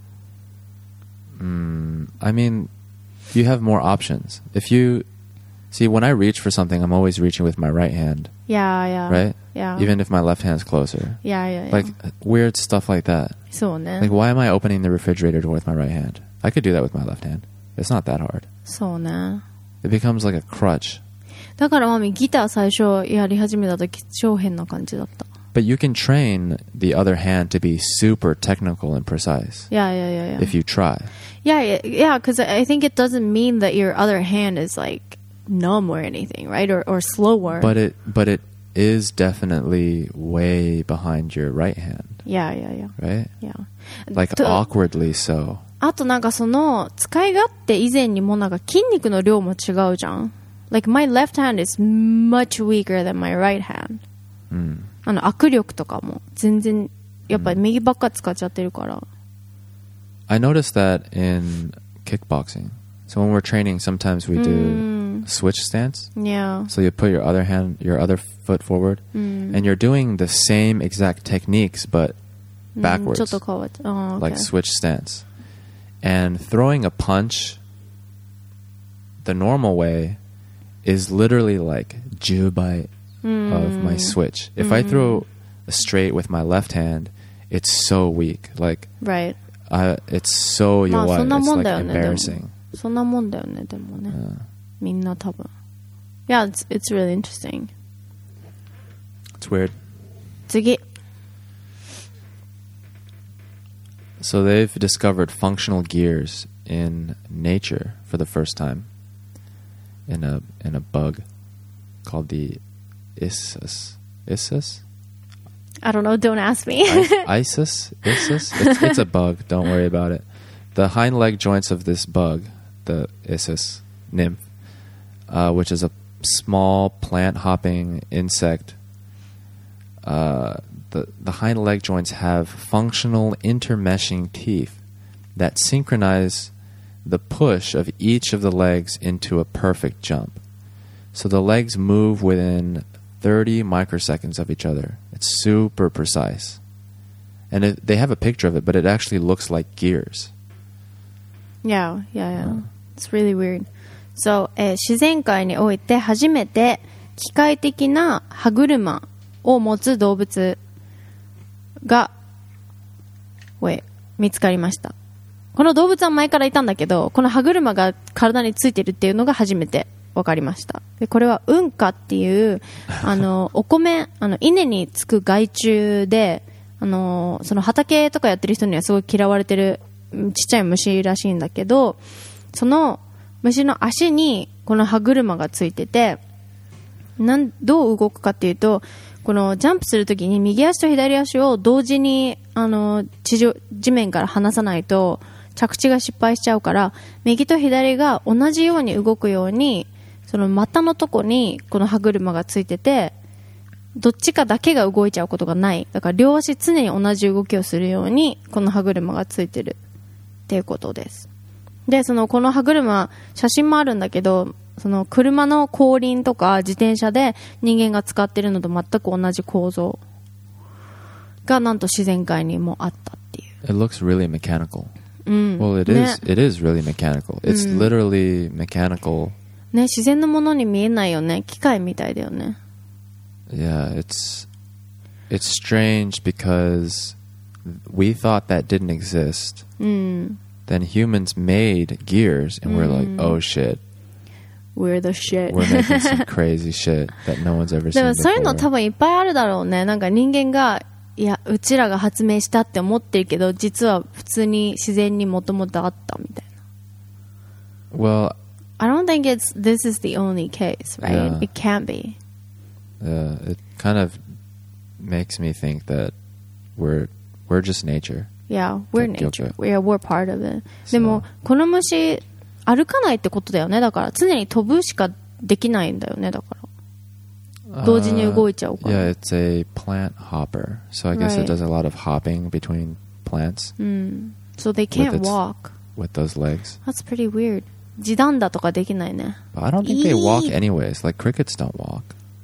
Speaker 2: Mm, I mean, you have more options. If you see, when I reach for something, I'm always reaching with my right hand,
Speaker 1: Yeah, yeah.
Speaker 2: right?
Speaker 1: Yeah.
Speaker 2: Even if my left hand's closer.
Speaker 1: Yeah, yeah, yeah.
Speaker 2: Like weird stuff like that.
Speaker 1: そうね。
Speaker 2: Like, why am I opening the refrigerator door with my right hand? I could do that with my left hand. It's not that hard.
Speaker 1: そうね。
Speaker 2: It becomes like a crutch.
Speaker 1: だからマミギター最初やり始めた時超変な感じだった
Speaker 2: But you can train the other hand to be super technical and precise
Speaker 1: Yeah, yeah, yeah, yeah.
Speaker 2: if you try.
Speaker 1: Yeah, yeah, yeah, because I think it doesn't mean that your other hand is like numb or anything, right? Or or slower.
Speaker 2: But it but it is definitely way behind your right hand,
Speaker 1: Yeah, yeah, yeah.
Speaker 2: right?
Speaker 1: Yeah.
Speaker 2: Like
Speaker 1: と
Speaker 2: awkwardly so.
Speaker 1: あとなんかその使い勝手以前にもなんか筋肉の量も違うじゃん。Like my left hand is much weaker than my right hand.
Speaker 2: うん。
Speaker 1: あの握力とかも全然やっぱり右ばっか使っちゃってるから。
Speaker 2: I noticed that in kickboxing. So when we're training, sometimes we do
Speaker 1: Mm.
Speaker 2: switch stance.
Speaker 1: Yeah.
Speaker 2: So you put your other hand, your other foot forward,
Speaker 1: Mm.
Speaker 2: and you're doing the same exact techniques, but
Speaker 1: うん
Speaker 2: backwards,
Speaker 1: ちょっと変わって。あー
Speaker 2: like
Speaker 1: okay.
Speaker 2: switch stance. And throwing a punch the normal way is literally like じゅうばい of my switch. If I throw a straight with my left hand, it's so weak. Like,
Speaker 1: Right.
Speaker 2: uh, it's so
Speaker 1: まあ
Speaker 2: 弱い.
Speaker 1: そんな
Speaker 2: It's
Speaker 1: もん
Speaker 2: like
Speaker 1: だよね。でも
Speaker 2: embarrassing.
Speaker 1: そんなもんだよね、でもね。
Speaker 2: Uh,
Speaker 1: みんな多分。Yeah, it's, it's really interesting.
Speaker 2: it's weird.
Speaker 1: 次。
Speaker 2: So they've discovered functional gears in nature for the first time in a in a bug called the Issus. Issus?
Speaker 1: I don't know, don't ask me.
Speaker 2: I- Isis? Issus? It's, it's a bug. Don't worry about it. The hind leg joints of this bug, the Issus nymph, uh, which is a small plant-hopping insect, uh, the, the hind leg joints have functional intermeshing teeth that synchronize the push of each of the legs into a perfect jump. So the legs move within thirty microseconds of each other. It's super precise. And it, they have a picture of it, but it actually looks like gears.
Speaker 1: Yeah, yeah, yeah. It's really weird. So, えー自然界において初めて機械的な歯車を持つ動物が、wait、見つかりました。この動物は前からいたんだけど、この歯車が体についてるっていうのが初めて分かりました。で、これはウンカっていう、あの、お米、あの、稲につく害虫で、あの、その畑とかやってる人にはすごい嫌われてるちっちゃい虫らしいんだけど、その虫の足にこの歯車がついてて、なんどう動くかっていうと、このジャンプするときに右足と左足を同時にあの地上地面から離さないと着地が失敗しちゃうから、右と左が同じように動くように、その股のとこにこの歯車がついてて、どっちかだけが動いちゃうことがない。だから両足常に同じ動きをするようにこの歯車がついてるっていうことです。で、そのこの歯車、写真もあるんだけど、その車の後輪とか自転車で人間が使ってるのと全く同じ構造がなんと自然界にもあったっていう。
Speaker 2: It looks really mechanical.
Speaker 1: うん。
Speaker 2: Well, it
Speaker 1: ね
Speaker 2: is. It is really mechanical. It's literally mechanical.
Speaker 1: ね、自然のものに見えないよね。機械みたいだよね。
Speaker 2: Yeah, it's it's strange because we thought that didn't exist.
Speaker 1: うん。
Speaker 2: Then humans made gears, and we're like, oh shit,
Speaker 1: We're the shit.
Speaker 2: we're making some crazy shit that no one's ever
Speaker 1: で
Speaker 2: seen
Speaker 1: もそういうの多
Speaker 2: before.
Speaker 1: 分いっぱいあるだろうね。なんか人間が、いや、うちらが発明したって思ってるけど、実は普通に自然にもともとあったみたいな。
Speaker 2: Well,
Speaker 1: I don't think it's this is the only case, right?
Speaker 2: Yeah.
Speaker 1: It can't be.
Speaker 2: uh, it kind of makes me think that we're we're just nature.
Speaker 1: Yeah, we're
Speaker 2: Tokyo
Speaker 1: nature.
Speaker 2: Ghoul.
Speaker 1: Yeah, we're part of it.
Speaker 2: そう
Speaker 1: でも、この虫、歩かないってことだよね。だから、常に飛ぶしかできないんだよね。だから。同時に動いちゃうから
Speaker 2: Uh, yeah, it's a plant hopper. So I guess
Speaker 1: Right.
Speaker 2: it does a lot of hopping between plants
Speaker 1: うん。So they can't
Speaker 2: With its-
Speaker 1: walk.
Speaker 2: with those legs.
Speaker 1: That's pretty weird. 地団打とかできないね。
Speaker 2: But I don't think they walk
Speaker 1: Eee.
Speaker 2: anyways. Like crickets don't walk.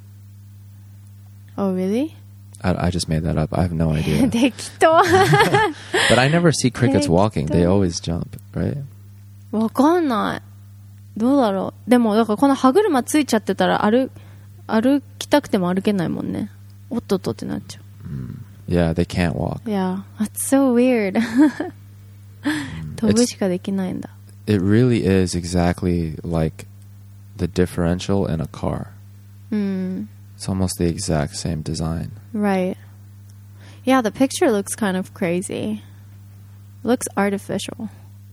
Speaker 1: Oh, really?
Speaker 2: I, I just made that up. I have no idea.
Speaker 1: 適当。
Speaker 2: But I never see crickets walking. They
Speaker 1: Perfecto.
Speaker 2: always jump, right?
Speaker 1: わかんない。どうだろう。でも、だからこの歯車ついちゃってたら歩、歩きたくても歩けないもんね。おっとっとってなっちゃう。
Speaker 2: Yeah, they can't walk.
Speaker 1: Yeah, that's so weird. 飛ぶしかできないんだ。
Speaker 2: It really is exactly like the differential in a car.
Speaker 1: うん。
Speaker 2: It's almost the exact same design.
Speaker 1: Right. Yeah, the picture looks kind of crazy. Looks artificial.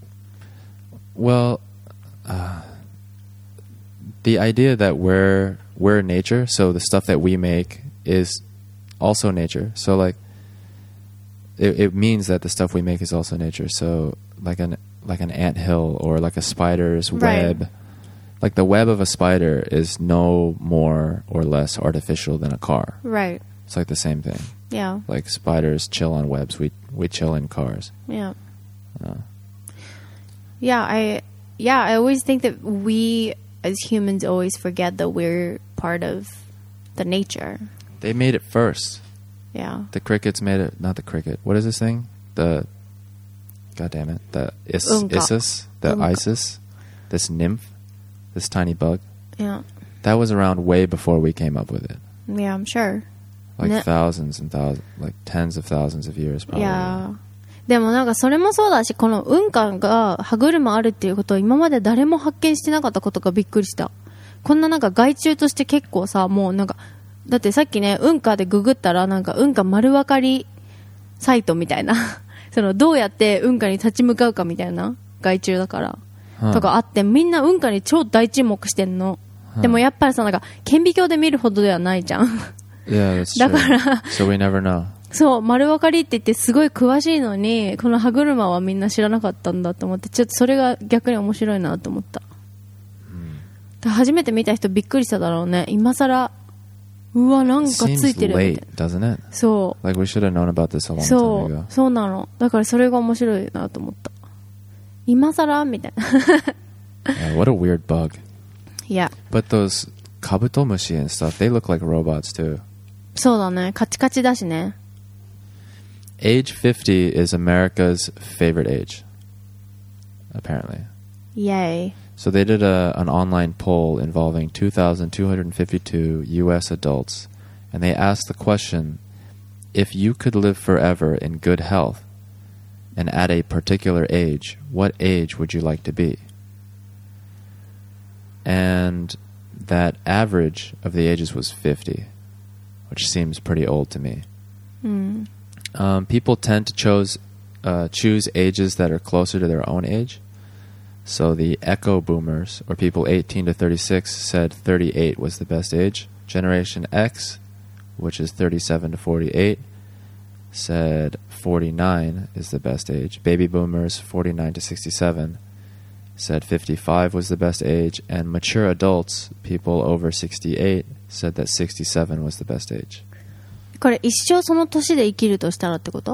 Speaker 2: Well, uh, the idea that we're we're nature, so the stuff that we make is also nature. So like it, it means that the stuff we make is also nature. So like an like an anthill or like a spider's
Speaker 1: Right.
Speaker 2: web. Like the web of a spider is no more or less artificial than a car.
Speaker 1: Right.
Speaker 2: It's like the same thing.
Speaker 1: Yeah.
Speaker 2: Like spiders chill on webs. We we chill in cars.
Speaker 1: Yeah.
Speaker 2: Uh,
Speaker 1: Yeah, I yeah, I always think that we as humans always forget that we're part of the nature.
Speaker 2: they made it first.
Speaker 1: Yeah.
Speaker 2: The crickets made it. Not the cricket. What is this thing? The God damn it. The is,
Speaker 1: Unka.
Speaker 2: Isis. The
Speaker 1: Unka.
Speaker 2: Isis. This nymph. This tiny bug.
Speaker 1: Yeah.
Speaker 2: That was around way before we came up with it.
Speaker 1: Yeah, I'm sure.
Speaker 2: Like
Speaker 1: Ne-
Speaker 2: thousands and thousands, like tens of thousands of years probably.
Speaker 1: いやーでもなんかそれもそうだし、この雲海が歯車あるっていうことを今まで誰も発見してなかったことがびっくりした。こんななんか害虫として結構さ、もうなんか、だってさっきね、雲海でググったらなんか雲海丸分かりサイトみたいな、そのどうやって雲海に立ち向かうかみたいな害虫だから、
Speaker 2: Huh.
Speaker 1: とかあって、みんな雲海に超大注目してんの。でもやっぱりさ、なんか顕微鏡で見るほどではないじゃん。
Speaker 2: Yeah, that's
Speaker 1: だ
Speaker 2: true.
Speaker 1: から、
Speaker 2: So we never know.
Speaker 1: そう、丸分かりって言ってすごい詳しいのに、この歯車はみんな知らなかったんだと思って、ちょっとそれが逆に面白いなと思った。だ初めて見た人びっくりしただろうね。今更、うわ、なんか
Speaker 2: It
Speaker 1: つい
Speaker 2: seems
Speaker 1: てるみ
Speaker 2: late,
Speaker 1: たいな。
Speaker 2: doesn't it?
Speaker 1: そ
Speaker 2: Like we should have known about this a
Speaker 1: う、
Speaker 2: long
Speaker 1: そ
Speaker 2: time
Speaker 1: う
Speaker 2: ago.、
Speaker 1: そうなの。だからそれが面白いなと思った。今更みたいな。
Speaker 2: Yeah, what a weird bug.
Speaker 1: いや、
Speaker 2: But those kabutomushi and stuff, they look like robots too.
Speaker 1: そうだね。カチカチだしね。
Speaker 2: Age fifty is America's favorite age, apparently.
Speaker 1: イェイ。
Speaker 2: So they did a, an online poll involving two thousand two hundred fifty-two U S adults, and they asked the question, if you could live forever in good health and at a particular age, what age would you like to be? And that average of the ages was fifty, which seems pretty old to me.
Speaker 1: うん。
Speaker 2: Um, people tend to choose uh, choose ages that are closer to their own age. So the Echo Boomers, or people eighteen to thirty-six, said thirty-eight was the best age. Generation X, which is thirty-seven to forty-eight, said forty-nine is the best age. Baby Boomers, forty-nine to sixty-seven, said fifty-five was the best age. And mature adults, people over sixty-eight, said that sixty-seven was the best age.
Speaker 1: これ一生その年で生きるとしたらってこと？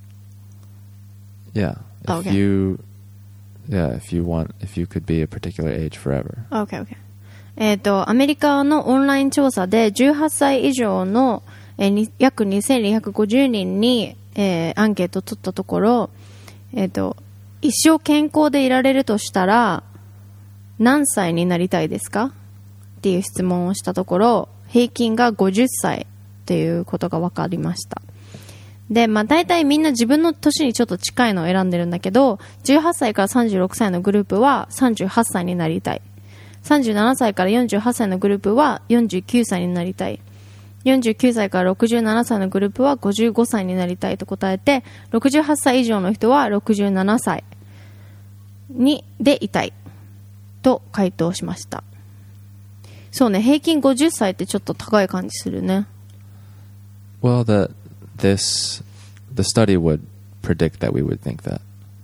Speaker 2: Yeah. If
Speaker 1: Okay.
Speaker 2: you Yeah, if you want if you could be a particular age forever.
Speaker 1: OK, OK。えっと、アメリカのオンライン調査でじゅうはっさい以上の、えーに約にせんにひゃくごじゅうにんに、えーアンケートを取ったところ、えっと、一生健康でいられるとしたら何歳になりたいですかっていう質問をしたところ、平均がごじゅっさいっていうことが分かりました。で、まあ大体みんな自分の年にちょっと近いのを選んでるんだけど、じゅうはっさいからさんじゅうろくさいのグループはさんじゅうはっさいになりたい。さんじゅうななさいからよんじゅうはっさいのグループはよんじゅうきゅうさいになりたい。よんじゅうきゅうさいからろくじゅうななさいのグループはごじゅうごさいになりたいと答えて、ろくじゅうはっさい以上の人はろくじゅうななさいにでいたいと回答しました。そうね、平均ごじゅっさいってちょっと高い感じするね。
Speaker 2: Well, the this the study would predict that we would think that,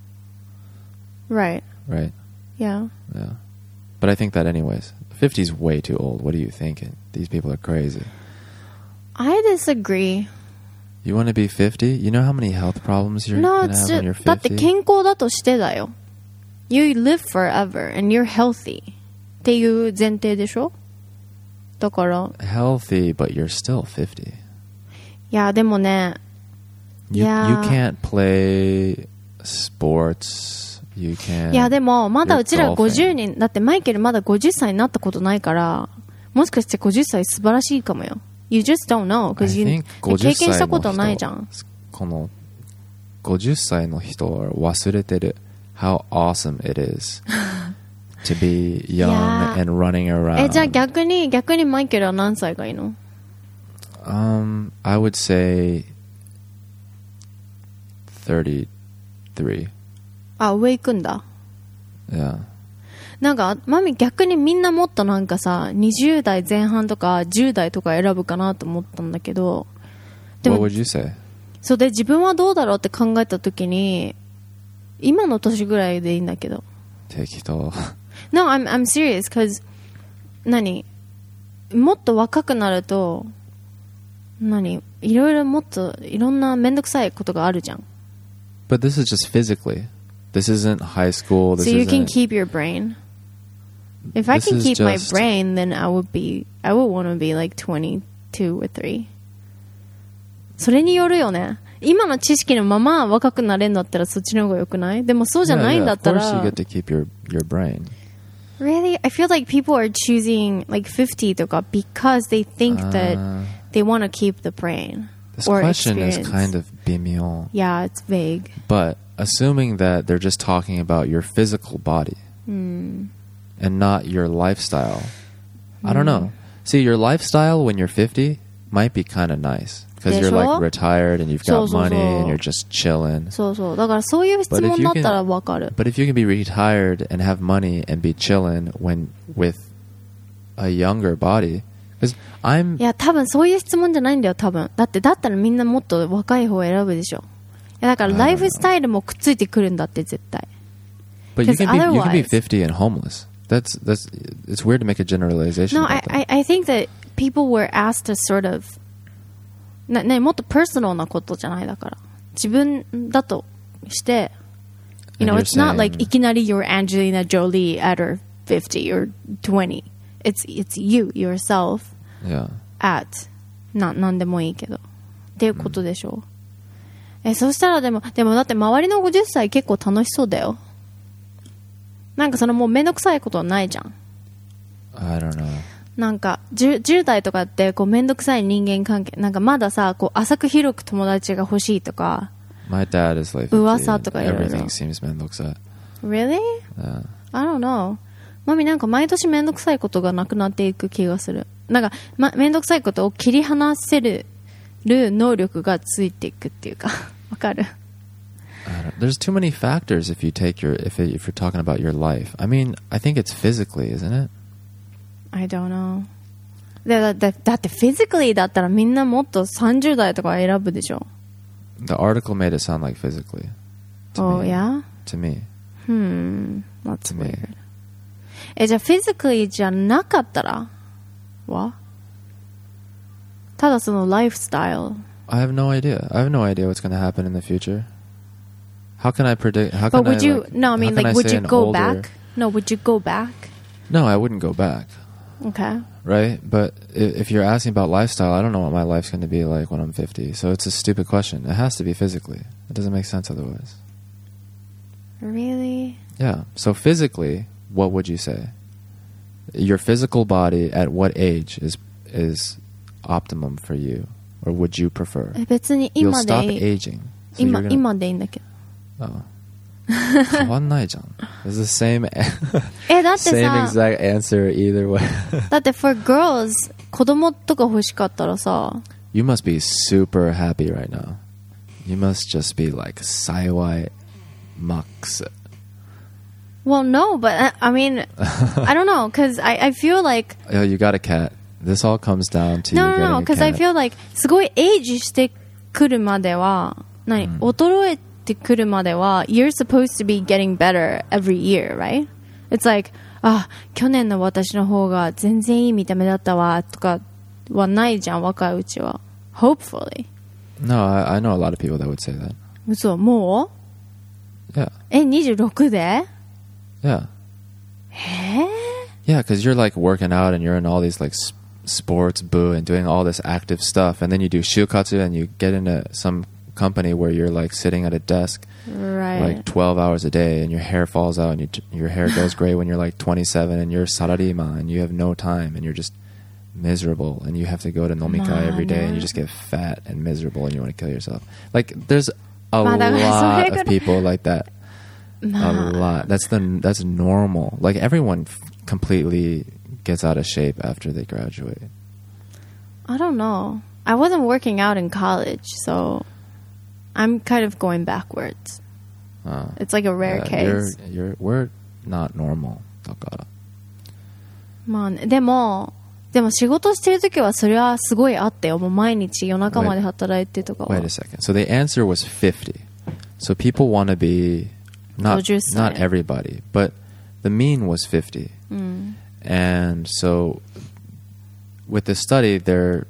Speaker 1: Right.
Speaker 2: right?
Speaker 1: Yeah.
Speaker 2: Yeah. But I think that anyways. fifty is way too old. What are you thinking? These people are crazy.
Speaker 1: I disagree.
Speaker 2: You want to be fifty? You know how many health problems you're
Speaker 1: No,
Speaker 2: going to
Speaker 1: it's
Speaker 2: have when you're
Speaker 1: just, だって
Speaker 2: fifty?
Speaker 1: 健康だとしてだよ。You live forever and you're healthy っていう前提でしょ？だから、
Speaker 2: Healthy, but you're still fifty.
Speaker 1: いやでもね、
Speaker 2: You,
Speaker 1: Yeah.
Speaker 2: you can't play sports. You can't.
Speaker 1: いやでもまだうちら
Speaker 2: You're golfing.
Speaker 1: ごじゅうにんだってマイケルまだごじゅっさいになったことないから、もしかしてごじゅっさい素晴らしいかもよ。You just don't know
Speaker 2: I
Speaker 1: because you
Speaker 2: think
Speaker 1: 経験したことないじゃん。
Speaker 2: このごじゅっさいの人は忘れてる how awesome it is to be young
Speaker 1: Yeah.
Speaker 2: and running around.
Speaker 1: え、じゃあ逆に逆にマイケルは何歳がいいの？
Speaker 2: Um, I would say thirty-three.
Speaker 1: あ、上行くんだ。
Speaker 2: Yeah.
Speaker 1: なんかマミ逆にみんなもっとなんかさにじゅう代前半とかじゅう代とか選ぶかなと思ったんだけど、で
Speaker 2: What
Speaker 1: も
Speaker 2: would you say?
Speaker 1: そうで自分はどうだろうって考えた時に今の年ぐらいでいいんだけど。
Speaker 2: 適当。
Speaker 1: No, I'm I'm serious because 何もっと若くなると何いろいろもっといろんなめんどくさいことがあるじゃん。
Speaker 2: But this is just physically. This isn't high school. This
Speaker 1: So you
Speaker 2: isn't...
Speaker 1: can keep your brain. If I
Speaker 2: This
Speaker 1: can
Speaker 2: is
Speaker 1: keep my
Speaker 2: just-
Speaker 1: brain, then I would be I would want to be like twenty-two or three. それによるよね。今の知識のまま若くなれんだったらそっちの方が良くない？でもそうじゃ
Speaker 2: Yeah,
Speaker 1: ないん
Speaker 2: yeah,
Speaker 1: だった
Speaker 2: of
Speaker 1: ら。
Speaker 2: course you get to keep your, your brain.
Speaker 1: Really? I feel like people are choosing like fifty とか because they think that
Speaker 2: Uh,
Speaker 1: they want to keep the brain
Speaker 2: this
Speaker 1: or
Speaker 2: question
Speaker 1: experience.
Speaker 2: is kind of 비밀.
Speaker 1: Yeah, it's vague.
Speaker 2: But assuming that they're just talking about your physical body
Speaker 1: Mm.
Speaker 2: and not your lifestyle, I don't know. See, your lifestyle when you're fifty might be kind of nice because you're
Speaker 1: でしょ？
Speaker 2: like retired and you've got
Speaker 1: そうそうそう。
Speaker 2: money and you're just chilling.
Speaker 1: そうそう。だからそういう質問だったらわかる。
Speaker 2: But if you can be retired and have money and be chilling when with a younger body, because I'm
Speaker 1: いや、多分そういう質問じゃないんだよ、多分。だって、だったらみんなもっと若い方を選ぶでしょ。いや、だからライフスタイルもくっついてくるんだって、絶対。
Speaker 2: but you can be you can be
Speaker 1: otherwise-
Speaker 2: fifty and homeless. That's that's it's weird to make a generalization.
Speaker 1: No,
Speaker 2: about
Speaker 1: I,
Speaker 2: that.
Speaker 1: I, I think that people were asked to sort of な、ね、もっとパーソナルなことじゃないだから。自分だとしてYou know,
Speaker 2: And you're
Speaker 1: it's not
Speaker 2: saying-
Speaker 1: like いきなり you're Angelina Jolie at her fifty or twenty. It's, it's you, yourself
Speaker 2: Yeah.
Speaker 1: at な、なんでもいいけど。っていうことでしょ。え、そしたらでも、でもだって周りのごじゅっさい結構楽しそうだよ。なんかそのもうめんどくさいことはないじゃん。
Speaker 2: I don't know.
Speaker 1: なんか 10, 10代とかってこうめんどくさい人間関係なんかまださこう浅く広く友達が欲しいとか
Speaker 2: My dad is like
Speaker 1: 噂
Speaker 2: fifty
Speaker 1: とか
Speaker 2: and
Speaker 1: いろいろ。
Speaker 2: everything seems mendokusai.
Speaker 1: Really?
Speaker 2: Yeah.
Speaker 1: I don't know. マミなんか毎年めんどくさいことがなくなっていく気がする。なんか、ま、めんどくさいことを切り離せる能力がついていくっていうかわかる
Speaker 2: I don't, there's too many factors if you take your if it, if you're talking about your life. I mean, I think it's physically, isn't it?
Speaker 1: I don't know. だ, だ, だって physically だったらみんなもっとさんじゅう代とか選ぶでしょ。
Speaker 2: The article made it sound like physically. To
Speaker 1: Oh,
Speaker 2: me.
Speaker 1: yeah?
Speaker 2: To me.
Speaker 1: Hmm. That's
Speaker 2: To me.
Speaker 1: weird. え、じゃあ physically じゃなかったらはただそのライフスタイル
Speaker 2: I have no idea. I have no idea what's going to happen in the future. How can I predict? How
Speaker 1: But
Speaker 2: can
Speaker 1: would
Speaker 2: I,
Speaker 1: you
Speaker 2: like,
Speaker 1: no I
Speaker 2: how
Speaker 1: mean
Speaker 2: can
Speaker 1: like
Speaker 2: I
Speaker 1: would
Speaker 2: say
Speaker 1: you
Speaker 2: an
Speaker 1: go
Speaker 2: older-
Speaker 1: back? No, would you go back?
Speaker 2: No, I wouldn't go back.
Speaker 1: Okay.
Speaker 2: Right? But i- if you're asking about lifestyle, I don't know what my life's going to be like when I'm fifty. So it's a stupid question. It has to be physically. It doesn't make sense otherwise.
Speaker 1: Really?
Speaker 2: Yeah. So physically, what would you say? Your physical body at what age is is optimum for you, or would you prefer?
Speaker 1: え別に
Speaker 2: You'll
Speaker 1: 今
Speaker 2: stop
Speaker 1: でいい
Speaker 2: aging. So
Speaker 1: 今
Speaker 2: you're gonna,
Speaker 1: 今でいいんだけど
Speaker 2: oh. 変わんないじゃん. It's the same
Speaker 1: えだって
Speaker 2: same
Speaker 1: さ
Speaker 2: exact answer either way.
Speaker 1: だって for girls 子供とか欲しかったらさ
Speaker 2: You must be super happy right now. You must just be like幸max.
Speaker 1: Well no but uh, I mean I don't know because I, I feel like
Speaker 2: Oh, you got a cat. This all comes down to
Speaker 1: No
Speaker 2: you
Speaker 1: no no
Speaker 2: getting
Speaker 1: because
Speaker 2: a
Speaker 1: I
Speaker 2: cat.
Speaker 1: feel like すごいエイジしてくるまでは何、衰えてくるまでは You're supposed to be getting better every year, right? It's like あ、去年の私の方が全然いい見た目だったわとかはないじゃん若いうちは Hopefully
Speaker 2: No, I, I know a lot of people that would say that.
Speaker 1: 嘘もう
Speaker 2: Yeah.
Speaker 1: えにじゅうろくで
Speaker 2: Yeah.
Speaker 1: え
Speaker 2: Yeah, because you're like working out and you're in all these like s- sports boo and doing all this active stuff, and then you do shukatsu and you get into some company where you're like sitting at a desk
Speaker 1: Right
Speaker 2: like twelve hours a day, and your hair falls out and you t- your hair goes gray when you're like twenty-seven, and you're sararima and you have no time and you're just miserable, and you have to go to nomikai every day and you just get fat and miserable and you want to kill yourself. Like there's a
Speaker 1: まあだからそれ
Speaker 2: lot
Speaker 1: ぐらい
Speaker 2: of people like that.
Speaker 1: ま
Speaker 2: A
Speaker 1: あ
Speaker 2: lot. That's the that's normal. Like everyone f- completely gets out of shape after they graduate.
Speaker 1: I don't know I wasn't working out in college so I'm kind of going backwards
Speaker 2: Uh,
Speaker 1: It's like a rare
Speaker 2: yeah,
Speaker 1: case
Speaker 2: You're, you're we're not normal. だから。
Speaker 1: まあね、でも、でも仕事してるときはそれはすごいあってよ。もう毎日夜中まで働いてとかは。
Speaker 2: Wait a second. So the answer was fifty. So people want to be, not, not everybody, but the mean was fifty.
Speaker 1: うん、
Speaker 2: And so with this study, they're,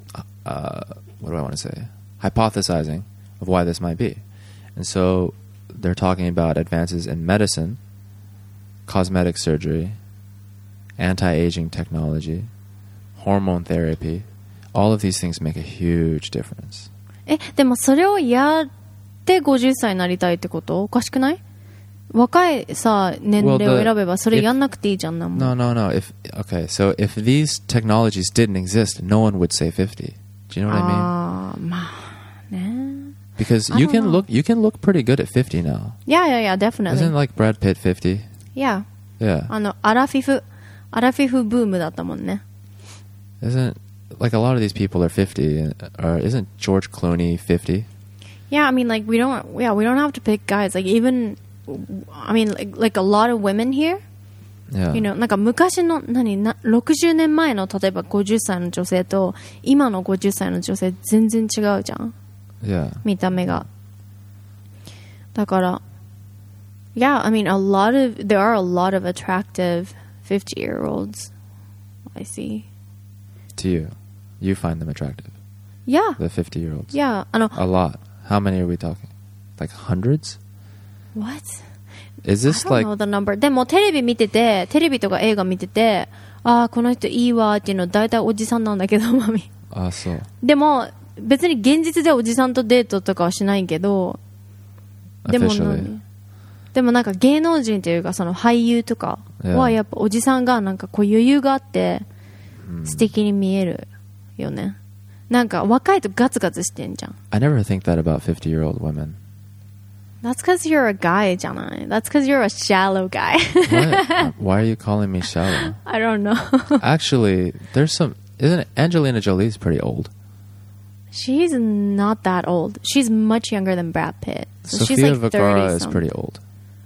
Speaker 2: uh, what do I want to say? Hypothesizing of why this might be. And so they're talking about advances in medicine, cosmetic surgery, anti-aging technology, hormone therapy. All of these things make a huge difference.
Speaker 1: え、でもそれをやってごじゅっさいになりたいってこと？おかしくない？若いさ、年齢を選べばそれやんなくていいじゃん。なんも。
Speaker 2: No, no, no. If, okay, so if these technologies didn't exist, no one would say fifty. Do you know what I mean?
Speaker 1: あー、まあね。
Speaker 2: Because you can look, you can look pretty good at fifty now.
Speaker 1: Yeah, yeah, yeah, definitely.
Speaker 2: Isn't like Brad Pitt fifty?
Speaker 1: Yeah.
Speaker 2: Yeah.
Speaker 1: あの、アラフィフ、アラフィフブームだったもんね。
Speaker 2: Isn't, like a lot of these people are fifty, or isn't George Clooney fifty?
Speaker 1: Yeah, I mean, like, we don't, yeah, we don't have to pick guys. Like, even, I mean, like, like a lot of women here,
Speaker 2: Yeah.
Speaker 1: you know, なんか昔の、何、な、ろくじゅうねんまえの、例えばごじゅっさいの女性と、今のごじゅっさいの女性全然違うじゃん。
Speaker 2: Yeah.
Speaker 1: 見た目が。だから、Yeah, I mean, a lot of, there are a lot of attractive fifty-year-olds. I see.
Speaker 2: To you, you find them attractive.
Speaker 1: Yeah.
Speaker 2: The fifty-year-olds.
Speaker 1: Yeah. あの、
Speaker 2: A lot. How many are we talking? Like hundreds?
Speaker 1: What?
Speaker 2: Is this
Speaker 1: I don't
Speaker 2: like...
Speaker 1: know the number. でもテレビ見てて、テレビとか映画見てて、ああ、この人いいわっていうの大体おじさんなんだけど、マミ。
Speaker 2: あ、そう。
Speaker 1: でも、別に現実でおじさんとデートとかはしないけど、でも何でもなんか芸能人というかその俳優とかはやっぱおじさんがなんかこう余裕があって素敵に見えるよね。なんか若いとガツガツしてんじゃん。
Speaker 2: I never think that about fifty-year-old women.
Speaker 1: That's because you're a guy じゃない。That's because you're a shallow guy.
Speaker 2: What? Why are you calling me shallow?
Speaker 1: I don't know.
Speaker 2: Actually, there's some... Isn't it, Angelina Jolie's pretty old?
Speaker 1: She's not that old. She's much younger than Brad Pitt. So
Speaker 2: Sofia
Speaker 1: she's like
Speaker 2: Vergara is
Speaker 1: thirty
Speaker 2: pretty old.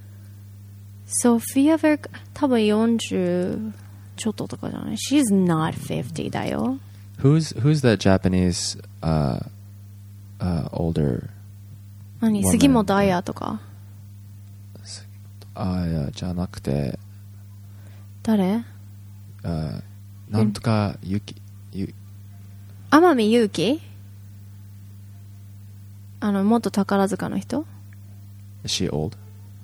Speaker 1: Sofia Vergara 多分よんじゅうちょっととかじゃない。She's not fifty だよ。
Speaker 2: Who's who's that Japanese uh, uh, older?
Speaker 1: 何？杉本彩とか。
Speaker 2: あ、いや、じゃなくて。
Speaker 1: 誰？
Speaker 2: あ、なんとかゆきゆ。
Speaker 1: 天海祐希？あの元宝塚の人？
Speaker 2: Is she old?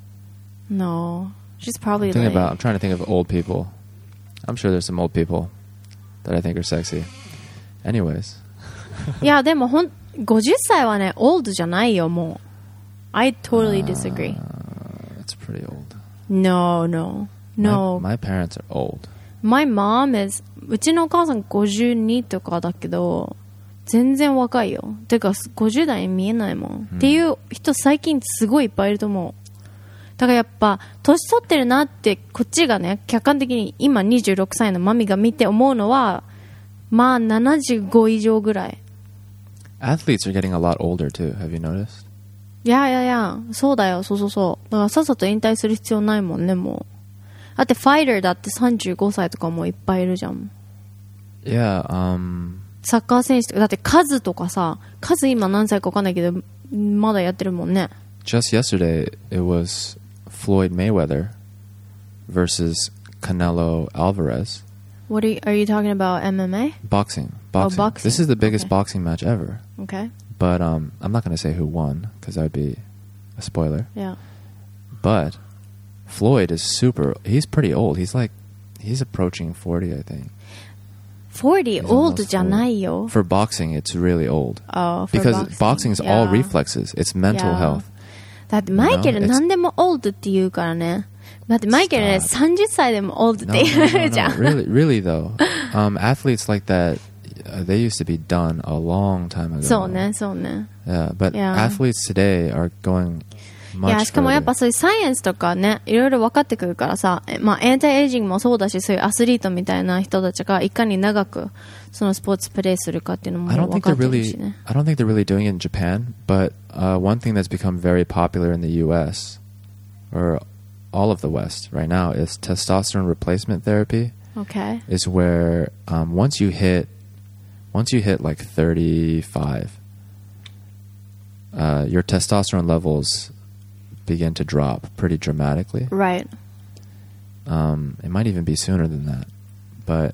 Speaker 1: No, she's probably
Speaker 2: I'm thinking
Speaker 1: like...
Speaker 2: about. I'm trying to think of old people. I'm sure there's some old people that I think are sexy. Anyways.
Speaker 1: いやでもほんごじゅっさいはね、old じゃないよもう。I totally disagree.
Speaker 2: Uh, that's pretty old.
Speaker 1: No, no, no.
Speaker 2: My, my parents are old.
Speaker 1: My mom is うちのお母さんごじゅうにとかだけど全然若いよ。てかごじゅう代に見えないもん、うん、っていう人最近すごいいっぱいいると思う。だからやっぱ年取ってるなってこっちがね客観的に今にじゅうろくさいのマミが見て思うのはまあななじゅうご以上ぐらい。
Speaker 2: Athletes are getting a lot older too. Have you noticed?
Speaker 1: いやいやいやそうだよ。そうそうそう。だからさっさと引退する必要ないもんねもう。だってファイターだってさんじゅうごさいとかもいっぱいいるじゃん。
Speaker 2: Yeah, um...
Speaker 1: サッカー選手とかだってカズとかさ、カズ今何歳か分かんないけどまだやってるもんね。
Speaker 2: Just yesterday it was Floyd Mayweather versus Canelo Alvarez.
Speaker 1: What are you, are you talking about? M M A?
Speaker 2: Boxing. Boxing.
Speaker 1: Oh, boxing.
Speaker 2: This is the biggest
Speaker 1: Okay.
Speaker 2: boxing match ever.
Speaker 1: Okay.
Speaker 2: But um, I'm not going to say who won because that would be a spoiler.
Speaker 1: Yeah.
Speaker 2: But Floyd is super... He's pretty old. He's like... He's approaching forty, I think.
Speaker 1: forty?
Speaker 2: He's
Speaker 1: Old
Speaker 2: almost
Speaker 1: じゃないよ。
Speaker 2: For boxing, it's really old.
Speaker 1: Oh, for
Speaker 2: Because
Speaker 1: boxing.
Speaker 2: boxing is all
Speaker 1: Yeah.
Speaker 2: reflexes. It's mental
Speaker 1: Yeah.
Speaker 2: health.
Speaker 1: だってマイケル
Speaker 2: You know,
Speaker 1: 何でも old って言うからね。だってマイケルね
Speaker 2: Stop.
Speaker 1: さんじゅっさいでも old っ
Speaker 2: No,
Speaker 1: て
Speaker 2: no,
Speaker 1: 言
Speaker 2: no,
Speaker 1: うじゃ
Speaker 2: no.
Speaker 1: ん。
Speaker 2: Really, really though. Um, athletes like that, uh, they used to be done a long time ago.
Speaker 1: そうね、そうね。
Speaker 2: Yeah, but
Speaker 1: Yeah.
Speaker 2: athletes today are going
Speaker 1: い
Speaker 2: much
Speaker 1: やしかもやっぱ
Speaker 2: further.
Speaker 1: そういうサイエンスとかねいろいろ分かってくるからさ、まあエンターエイジングもそうだしそういうアスリートみたいな人たちがいかに長くそのスポーツプレーするかっていうのも
Speaker 2: I don't
Speaker 1: 分
Speaker 2: think
Speaker 1: か
Speaker 2: they're
Speaker 1: ってる
Speaker 2: really.
Speaker 1: しね。
Speaker 2: I don't think they're really doing it in Japan. But uh, one thing that's become very popular in the U S or all of the West right now is testosterone replacement therapy.
Speaker 1: Okay.
Speaker 2: Is where um, once you hit once you hit like thirty-five, uh, your testosterone levels begin to drop pretty dramatically.
Speaker 1: Right.
Speaker 2: Um, it might even be sooner than that, but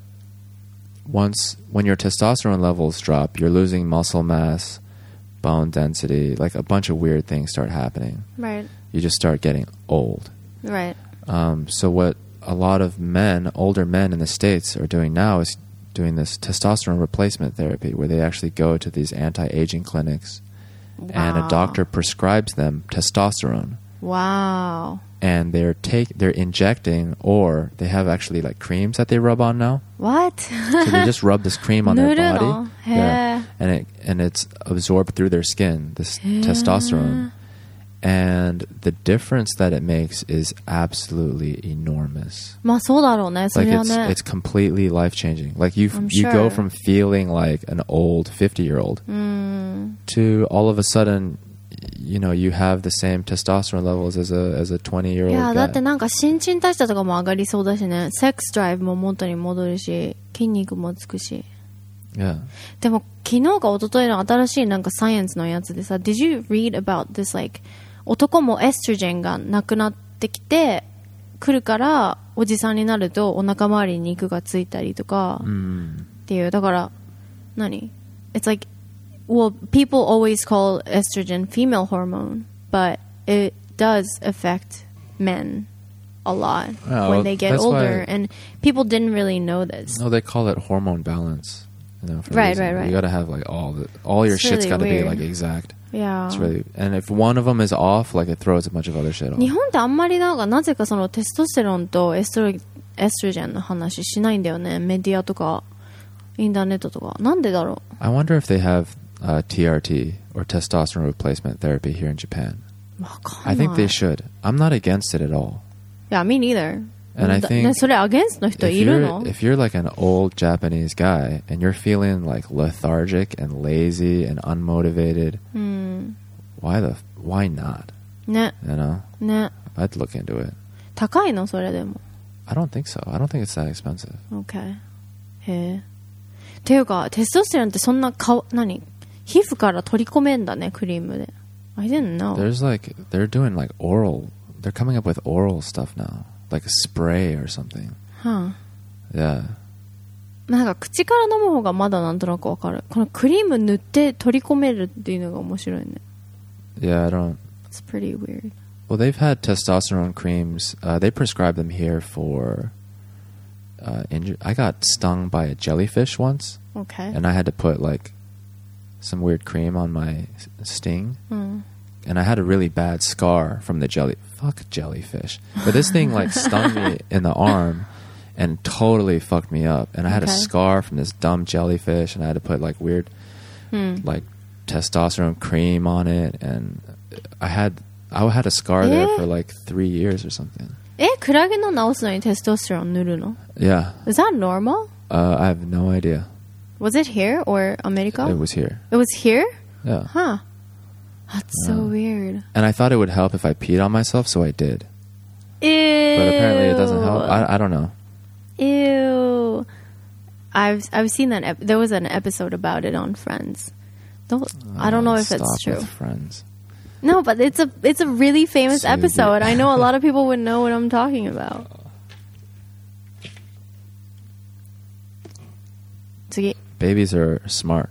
Speaker 2: once when your testosterone levels drop, you're losing muscle mass, bone density, like a bunch of weird things start happening.
Speaker 1: Right.
Speaker 2: You just start getting old.
Speaker 1: Right.
Speaker 2: Um, so what a lot of men, older men in the States are doing now is doing this testosterone replacement therapy where they actually go to these anti-aging clinics and a
Speaker 1: Wow.
Speaker 2: doctor prescribes them testosterone.
Speaker 1: Wow.
Speaker 2: And they're take they're injecting, or they have actually like creams that they rub on now.
Speaker 1: What?
Speaker 2: So they just rub this cream on their
Speaker 1: 누르노?
Speaker 2: body, yeah, and it and it's absorbed through their skin. This testosterone, and the difference that it makes is absolutely enormous.
Speaker 1: まあそうだろうね。そ
Speaker 2: Like
Speaker 1: れは
Speaker 2: it's
Speaker 1: ね。
Speaker 2: it's completely life changing. Like you
Speaker 1: I'm
Speaker 2: you
Speaker 1: sure.
Speaker 2: go from feeling like an old fifty year old
Speaker 1: うん。
Speaker 2: to all of a sudden, you know, you have the same testosterone levels as a as a twenty year
Speaker 1: い
Speaker 2: old
Speaker 1: や、だって
Speaker 2: guy.
Speaker 1: なんか新陳代謝とかも上がりそうだしね。セックスドライブも元に戻るし、筋肉もつくし。
Speaker 2: Yeah.
Speaker 1: でも昨日か一昨日の新しいなんかサイエンスのやつでさ、Did you read about this like 男もエストロゲンがなくなってきてくるからおじさんになるとお腹周りに肉がついたりとか
Speaker 2: Mm.
Speaker 1: っていうだから何 It's like well people always call estrogen female hormone but it does affect men a lot
Speaker 2: Oh,
Speaker 1: when they get
Speaker 2: that's
Speaker 1: older
Speaker 2: why-
Speaker 1: and people didn't really know this.
Speaker 2: No, they call it hormone balance. You know, for a
Speaker 1: Right,
Speaker 2: reason.
Speaker 1: right, right.
Speaker 2: You got to have like all the all your
Speaker 1: It's
Speaker 2: shit's
Speaker 1: really
Speaker 2: got to be
Speaker 1: weird.
Speaker 2: like exact.
Speaker 1: Yeah.
Speaker 2: It's really, and if one of them is off, like it throws a bunch of other shit off.
Speaker 1: 日本ってあんまりなんかなぜかそのテストステロンとエストロエストロゲンの話しないんだよね。メディアとかインターネットとか。なんでだろ
Speaker 2: I wonder if they have uh, T R T or testosterone replacement therapy here in Japan.
Speaker 1: うわかんない。
Speaker 2: I think they should. I'm not against it at all.
Speaker 1: いや、me neither.
Speaker 2: And I
Speaker 1: だ
Speaker 2: think
Speaker 1: ね、それアゲンストの人
Speaker 2: If
Speaker 1: いる
Speaker 2: you're
Speaker 1: の
Speaker 2: if you're like an old Japanese guy and you're feeling like lethargic and lazy and unmotivated,
Speaker 1: うん。
Speaker 2: why the why not?
Speaker 1: ね。
Speaker 2: You know,
Speaker 1: ね。
Speaker 2: I'd look into it.
Speaker 1: 高いのそれでも。
Speaker 2: I don't think so. I don't think it's that expensive.
Speaker 1: OK。へえ。ていうか、テストステロンってそんな顔、何皮膚から取り込めんだね、クリームで。I didn't know.
Speaker 2: There's like they're doing like oral. They're coming up with oral stuff now, like a spray or something.
Speaker 1: はあ
Speaker 2: Yeah.
Speaker 1: なんか口から飲む方がまだなんとなくわかる。このクリーム塗って取り込めるっていうのが面白いね。
Speaker 2: Yeah, I don't.
Speaker 1: It's pretty weird.
Speaker 2: Well, they've had testosterone creams. Uh, they prescribe them here for. Uh, inju- I got stung by a jellyfish once,
Speaker 1: Okay.
Speaker 2: and I had to put like some weird cream on my s- sting,
Speaker 1: うん。
Speaker 2: and I had a really bad scar from the jelly. Fuck jellyfish. But this thing like stung me in the arm, and totally fucked me up. And I had a
Speaker 1: Okay.
Speaker 2: scar from this dumb jellyfish, and I had to put like weird,
Speaker 1: うん。
Speaker 2: like testosterone cream on it, and I had I had a scar there
Speaker 1: Eh?
Speaker 2: for like three years or something.
Speaker 1: え、クラゲの治すのにテストステロン塗るの
Speaker 2: Yeah,
Speaker 1: Is that normal?
Speaker 2: uh, I have no idea.
Speaker 1: Was it here or America?
Speaker 2: It was here.
Speaker 1: It was here?
Speaker 2: Yeah,
Speaker 1: Huh. That's so weird.
Speaker 2: and I thought it would help if I peed on myself, so I did.
Speaker 1: Ew.
Speaker 2: But apparently, it doesn't help. I I don't know.
Speaker 1: Ew. I've I've seen that. Ep- there was an episode about it on Friends. Don't, I don't know if
Speaker 2: Stop
Speaker 1: it's true.
Speaker 2: with friends.
Speaker 1: No, but it's a it's a really famous
Speaker 2: So you do-
Speaker 1: episode. I know a lot of people would know what I'm talking about. 次.
Speaker 2: Babies are smart.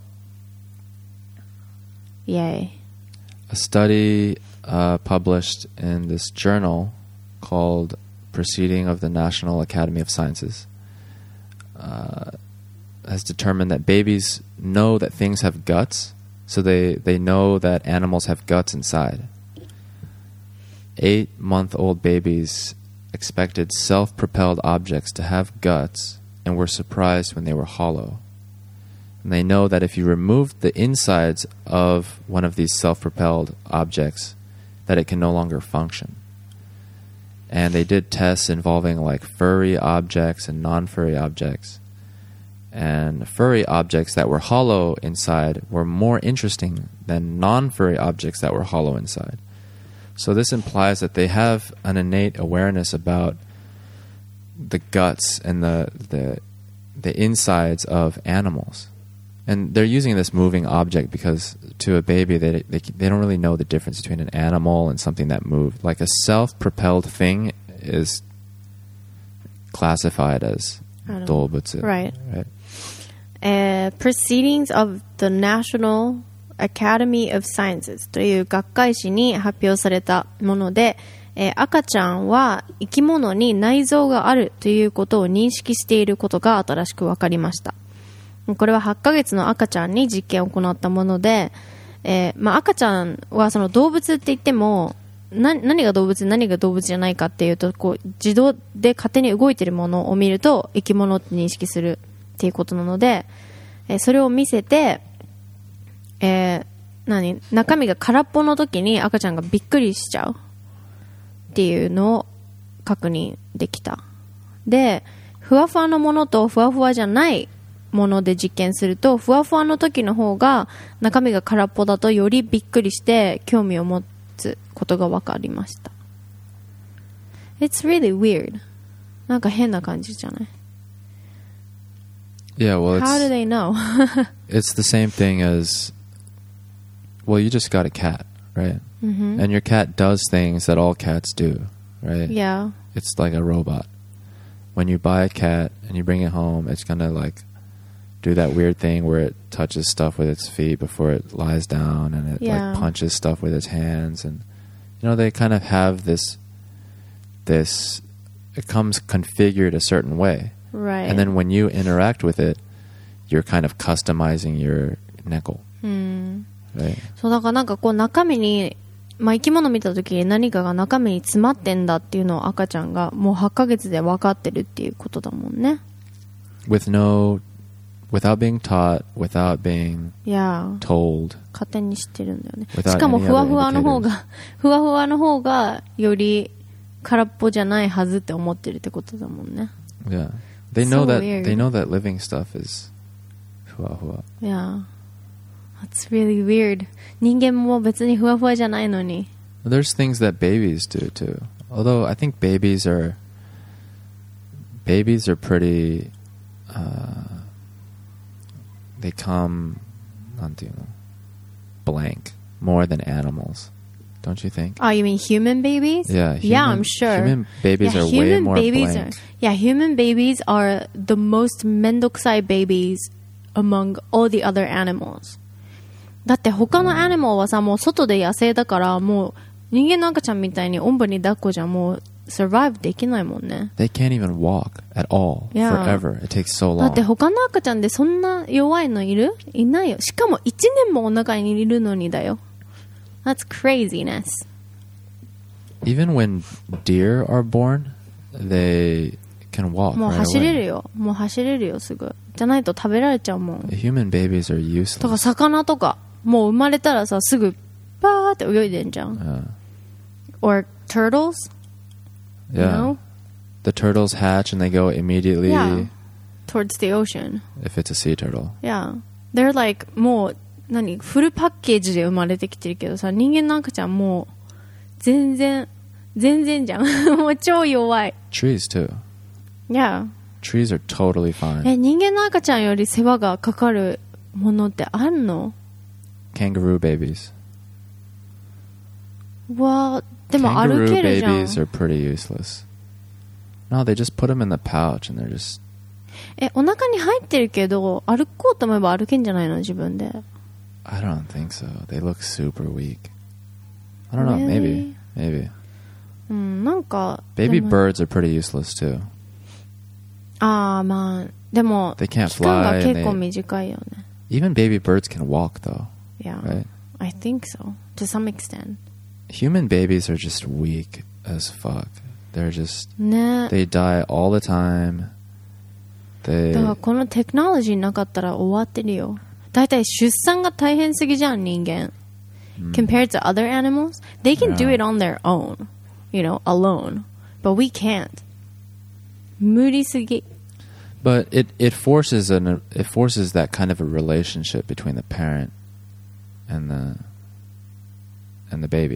Speaker 1: Yay.
Speaker 2: A study uh, published in this journal called Proceeding of the National Academy of Sciences uh, has determined that babies know that things have guts, so they, they know that animals have guts inside. Eight-month-old babies expected self-propelled objects to have guts and were surprised when they were hollow. And they know that if you remove the insides of one of these self-propelled objects, that it can no longer function. And they did tests involving like furry objects and non-furry objects. And furry objects that were hollow inside were more interesting than non-furry objects that were hollow inside. So this implies that they have an innate awareness about the guts and the the the insides of animals. And they're using this moving object because to a baby they they they don't really know the difference between an animal and something that moved. Like a self-propelled thing is classified as dolbutsu.
Speaker 1: Right.
Speaker 2: Right.
Speaker 1: Uh, Proceedings of the National Academy of Sciences という学会誌に発表されたもので、えー、赤ちゃんは生き物に内臓があるということを認識していることが新しく分かりました。これははちかげつの赤ちゃんに実験を行ったもので、えーまあ、赤ちゃんはその動物って言ってもな何が動物何が動物じゃないかっていうとこう自動で勝手に動いているものを見ると生き物って認識するっていうことなので、えー、それを見せて、えー、何中身が空っぽの時に赤ちゃんがびっくりしちゃうっていうのを確認できた。で、ふわふわのものとふわふわじゃないもので実験すると、ふわふわの時の方が中身が空っぽだとよりびっくりして興味を持つことが分かりました。It's really weird. なんか変な感じじゃない？
Speaker 2: Yeah, well, it's,
Speaker 1: How do they know?
Speaker 2: it's the same thing as, well, you just got a cat, right?
Speaker 1: Mm-hmm.
Speaker 2: And your cat does things that all cats do, right?
Speaker 1: Yeah.
Speaker 2: It's like a robot. When you buy a cat and you bring it home, it's gonna like do that weird thing where it touches stuff with its feet before it lies down, and it
Speaker 1: yeah.
Speaker 2: like punches stuff with its hands, and you know they kind of have this this it comes configured a certain way,
Speaker 1: right?
Speaker 2: And then when you interact with it, you're kind of customizing your neko,
Speaker 1: mm.
Speaker 2: right?
Speaker 1: そうだからなんかこう中身にまあ生き物見た時に何かが中身に詰まってんだっていうのを赤ちゃんがもうはちかげつで分かってるっていうことだもんね。
Speaker 2: With no Without being taught, without being
Speaker 1: yeah.
Speaker 2: told.
Speaker 1: 勝手に知ってるんだよね。
Speaker 2: Without
Speaker 1: しかも
Speaker 2: any
Speaker 1: ふわ
Speaker 2: other
Speaker 1: ふわの方
Speaker 2: indicators.
Speaker 1: がふわふわの方がより空っぽじゃないはずって思ってるってことだもんね。
Speaker 2: Yeah. They
Speaker 1: So
Speaker 2: know that
Speaker 1: weird.
Speaker 2: they know that living stuff is hua hua.
Speaker 1: Yeah. That's really weird. 人間も別にふわふわじゃないのに。
Speaker 2: There's things that babies do too. Although I think babies are babies are pretty uh, they come, you know, blank more than animals, don't you think?
Speaker 1: Oh, you mean human babies?
Speaker 2: Yeah,
Speaker 1: yeah,
Speaker 2: human-
Speaker 1: I'm sure.
Speaker 2: human babies
Speaker 1: yeah,
Speaker 2: are way
Speaker 1: human
Speaker 2: more
Speaker 1: babies
Speaker 2: blank.
Speaker 1: Are, yeah, human babies are the most mendokusai babies among all the other animals. だって他のアニマルはさ、もう外で野生だからもう人間の赤ちゃんみたいにおんぶに抱っこじゃもう survive できないもんね。
Speaker 2: They can't even walk at all
Speaker 1: Yeah.
Speaker 2: forever. It takes so
Speaker 1: だって
Speaker 2: long.
Speaker 1: 他の赤ちゃんでそんな弱いのいる？いないよ。しかもいちねんもお腹にいるのにだよ。That's craziness.
Speaker 2: Even when deer are born, they can walk
Speaker 1: もう
Speaker 2: right
Speaker 1: 走れ
Speaker 2: away.
Speaker 1: るよ。もう走れるよすぐ。じゃないと食べられちゃうもん。
Speaker 2: Human babies are
Speaker 1: とか
Speaker 2: useless.
Speaker 1: 魚とかもう生まれたらさすぐバーって泳いでんじゃん。
Speaker 2: Uh,
Speaker 1: Or turtles?
Speaker 2: yeah.
Speaker 1: You know?
Speaker 2: The turtles hatch and they go immediately
Speaker 1: Yeah. Towards the ocean.
Speaker 2: if it's a sea turtle.
Speaker 1: Yeah. They're like もう何フルパッケージで生まれてきてるけどさ、人間の赤ちゃんもう全然全然じゃん。もう超弱い。
Speaker 2: Trees too.
Speaker 1: Yeah.
Speaker 2: Trees are totally fine.
Speaker 1: え、人間の赤ちゃんより世話がかかるものってあんの？
Speaker 2: Kangaroo babies.
Speaker 1: わー、でも歩
Speaker 2: Kangaroo
Speaker 1: けるじゃん。
Speaker 2: babies are pretty useless. No, they just put them in the pouch and they're just...
Speaker 1: え、お腹に入ってるけど歩こうと思えば歩けんじゃないの自分で。
Speaker 2: I don't think so. They look super weak. I don't know. Maybe. Maybe.
Speaker 1: うん、なんか
Speaker 2: Baby
Speaker 1: でも
Speaker 2: birds are pretty useless too.
Speaker 1: ああ、まあでも
Speaker 2: They can't
Speaker 1: 期間が
Speaker 2: fly
Speaker 1: 結
Speaker 2: and
Speaker 1: 構
Speaker 2: they...
Speaker 1: 短いよね。
Speaker 2: Even baby birds can walk though,
Speaker 1: Yeah,
Speaker 2: right?
Speaker 1: I think so to some extent.
Speaker 2: Human babies are just weak as fuck. They're just...
Speaker 1: ね。
Speaker 2: They die all the time.
Speaker 1: だ
Speaker 2: They...
Speaker 1: からこのテクノロジーなかったら終わってるよ。だいたい出産が大変すぎじゃん人間。Compared to other animals, they can do
Speaker 2: Yeah.
Speaker 1: it on their own, you know, alone. But we can't. 無理すぎ。
Speaker 2: But it, it forces an it forces that kind of a relationship between the parent and the and the baby.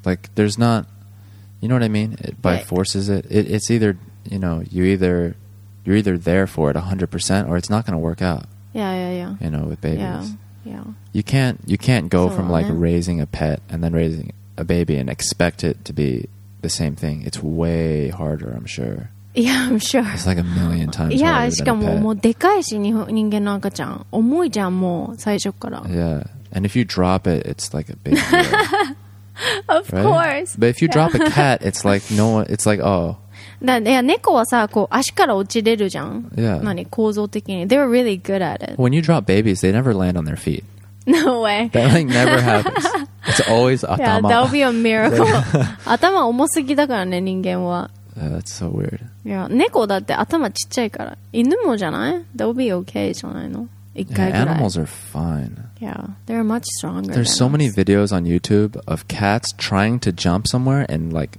Speaker 2: Like there's not, you know what I mean? It by
Speaker 1: Right.
Speaker 2: forces it. it. It's either, you know, you either you're either there for it one hundred percent or it's not going to work out.
Speaker 1: Yeah, yeah, yeah.
Speaker 2: You know, with babies.
Speaker 1: Yeah, yeah.
Speaker 2: You can't you can't go
Speaker 1: So,
Speaker 2: from like
Speaker 1: yeah.
Speaker 2: raising a pet and then raising a baby and expect it to be the same thing. It's way harder, I'm sure.
Speaker 1: Yeah, I'm sure.
Speaker 2: It's like a million times
Speaker 1: いや、
Speaker 2: harder
Speaker 1: し
Speaker 2: than
Speaker 1: か
Speaker 2: a
Speaker 1: も
Speaker 2: pet.
Speaker 1: もうでかいし、日本人間の赤ちゃん。重いじゃん、もう、最初から。
Speaker 2: Yeah. And if you drop it, it's like a big deal.
Speaker 1: Of
Speaker 2: Right?
Speaker 1: course.
Speaker 2: But if you drop a cat, it's like no one, it's like, oh,
Speaker 1: だいや、猫はさ、こう、足から落ちれるじゃん。
Speaker 2: Yeah.
Speaker 1: 何構造的に。They were really good at it.
Speaker 2: when you drop babies, they never land on their feet.
Speaker 1: No way.
Speaker 2: That like never happens. It's always
Speaker 1: Yeah,
Speaker 2: atama.
Speaker 1: that would be a miracle. 頭重すぎだからね、人間は。
Speaker 2: Yeah, that's so weird.
Speaker 1: いや、猫だって頭ちっちゃいから。犬もじゃない？ That would be okay じゃないの？一
Speaker 2: Yeah,
Speaker 1: 回ぐらい。
Speaker 2: animals are fine.
Speaker 1: Yeah, they're much stronger.
Speaker 2: There's
Speaker 1: than
Speaker 2: so many
Speaker 1: us.
Speaker 2: videos on YouTube of cats trying to jump somewhere and like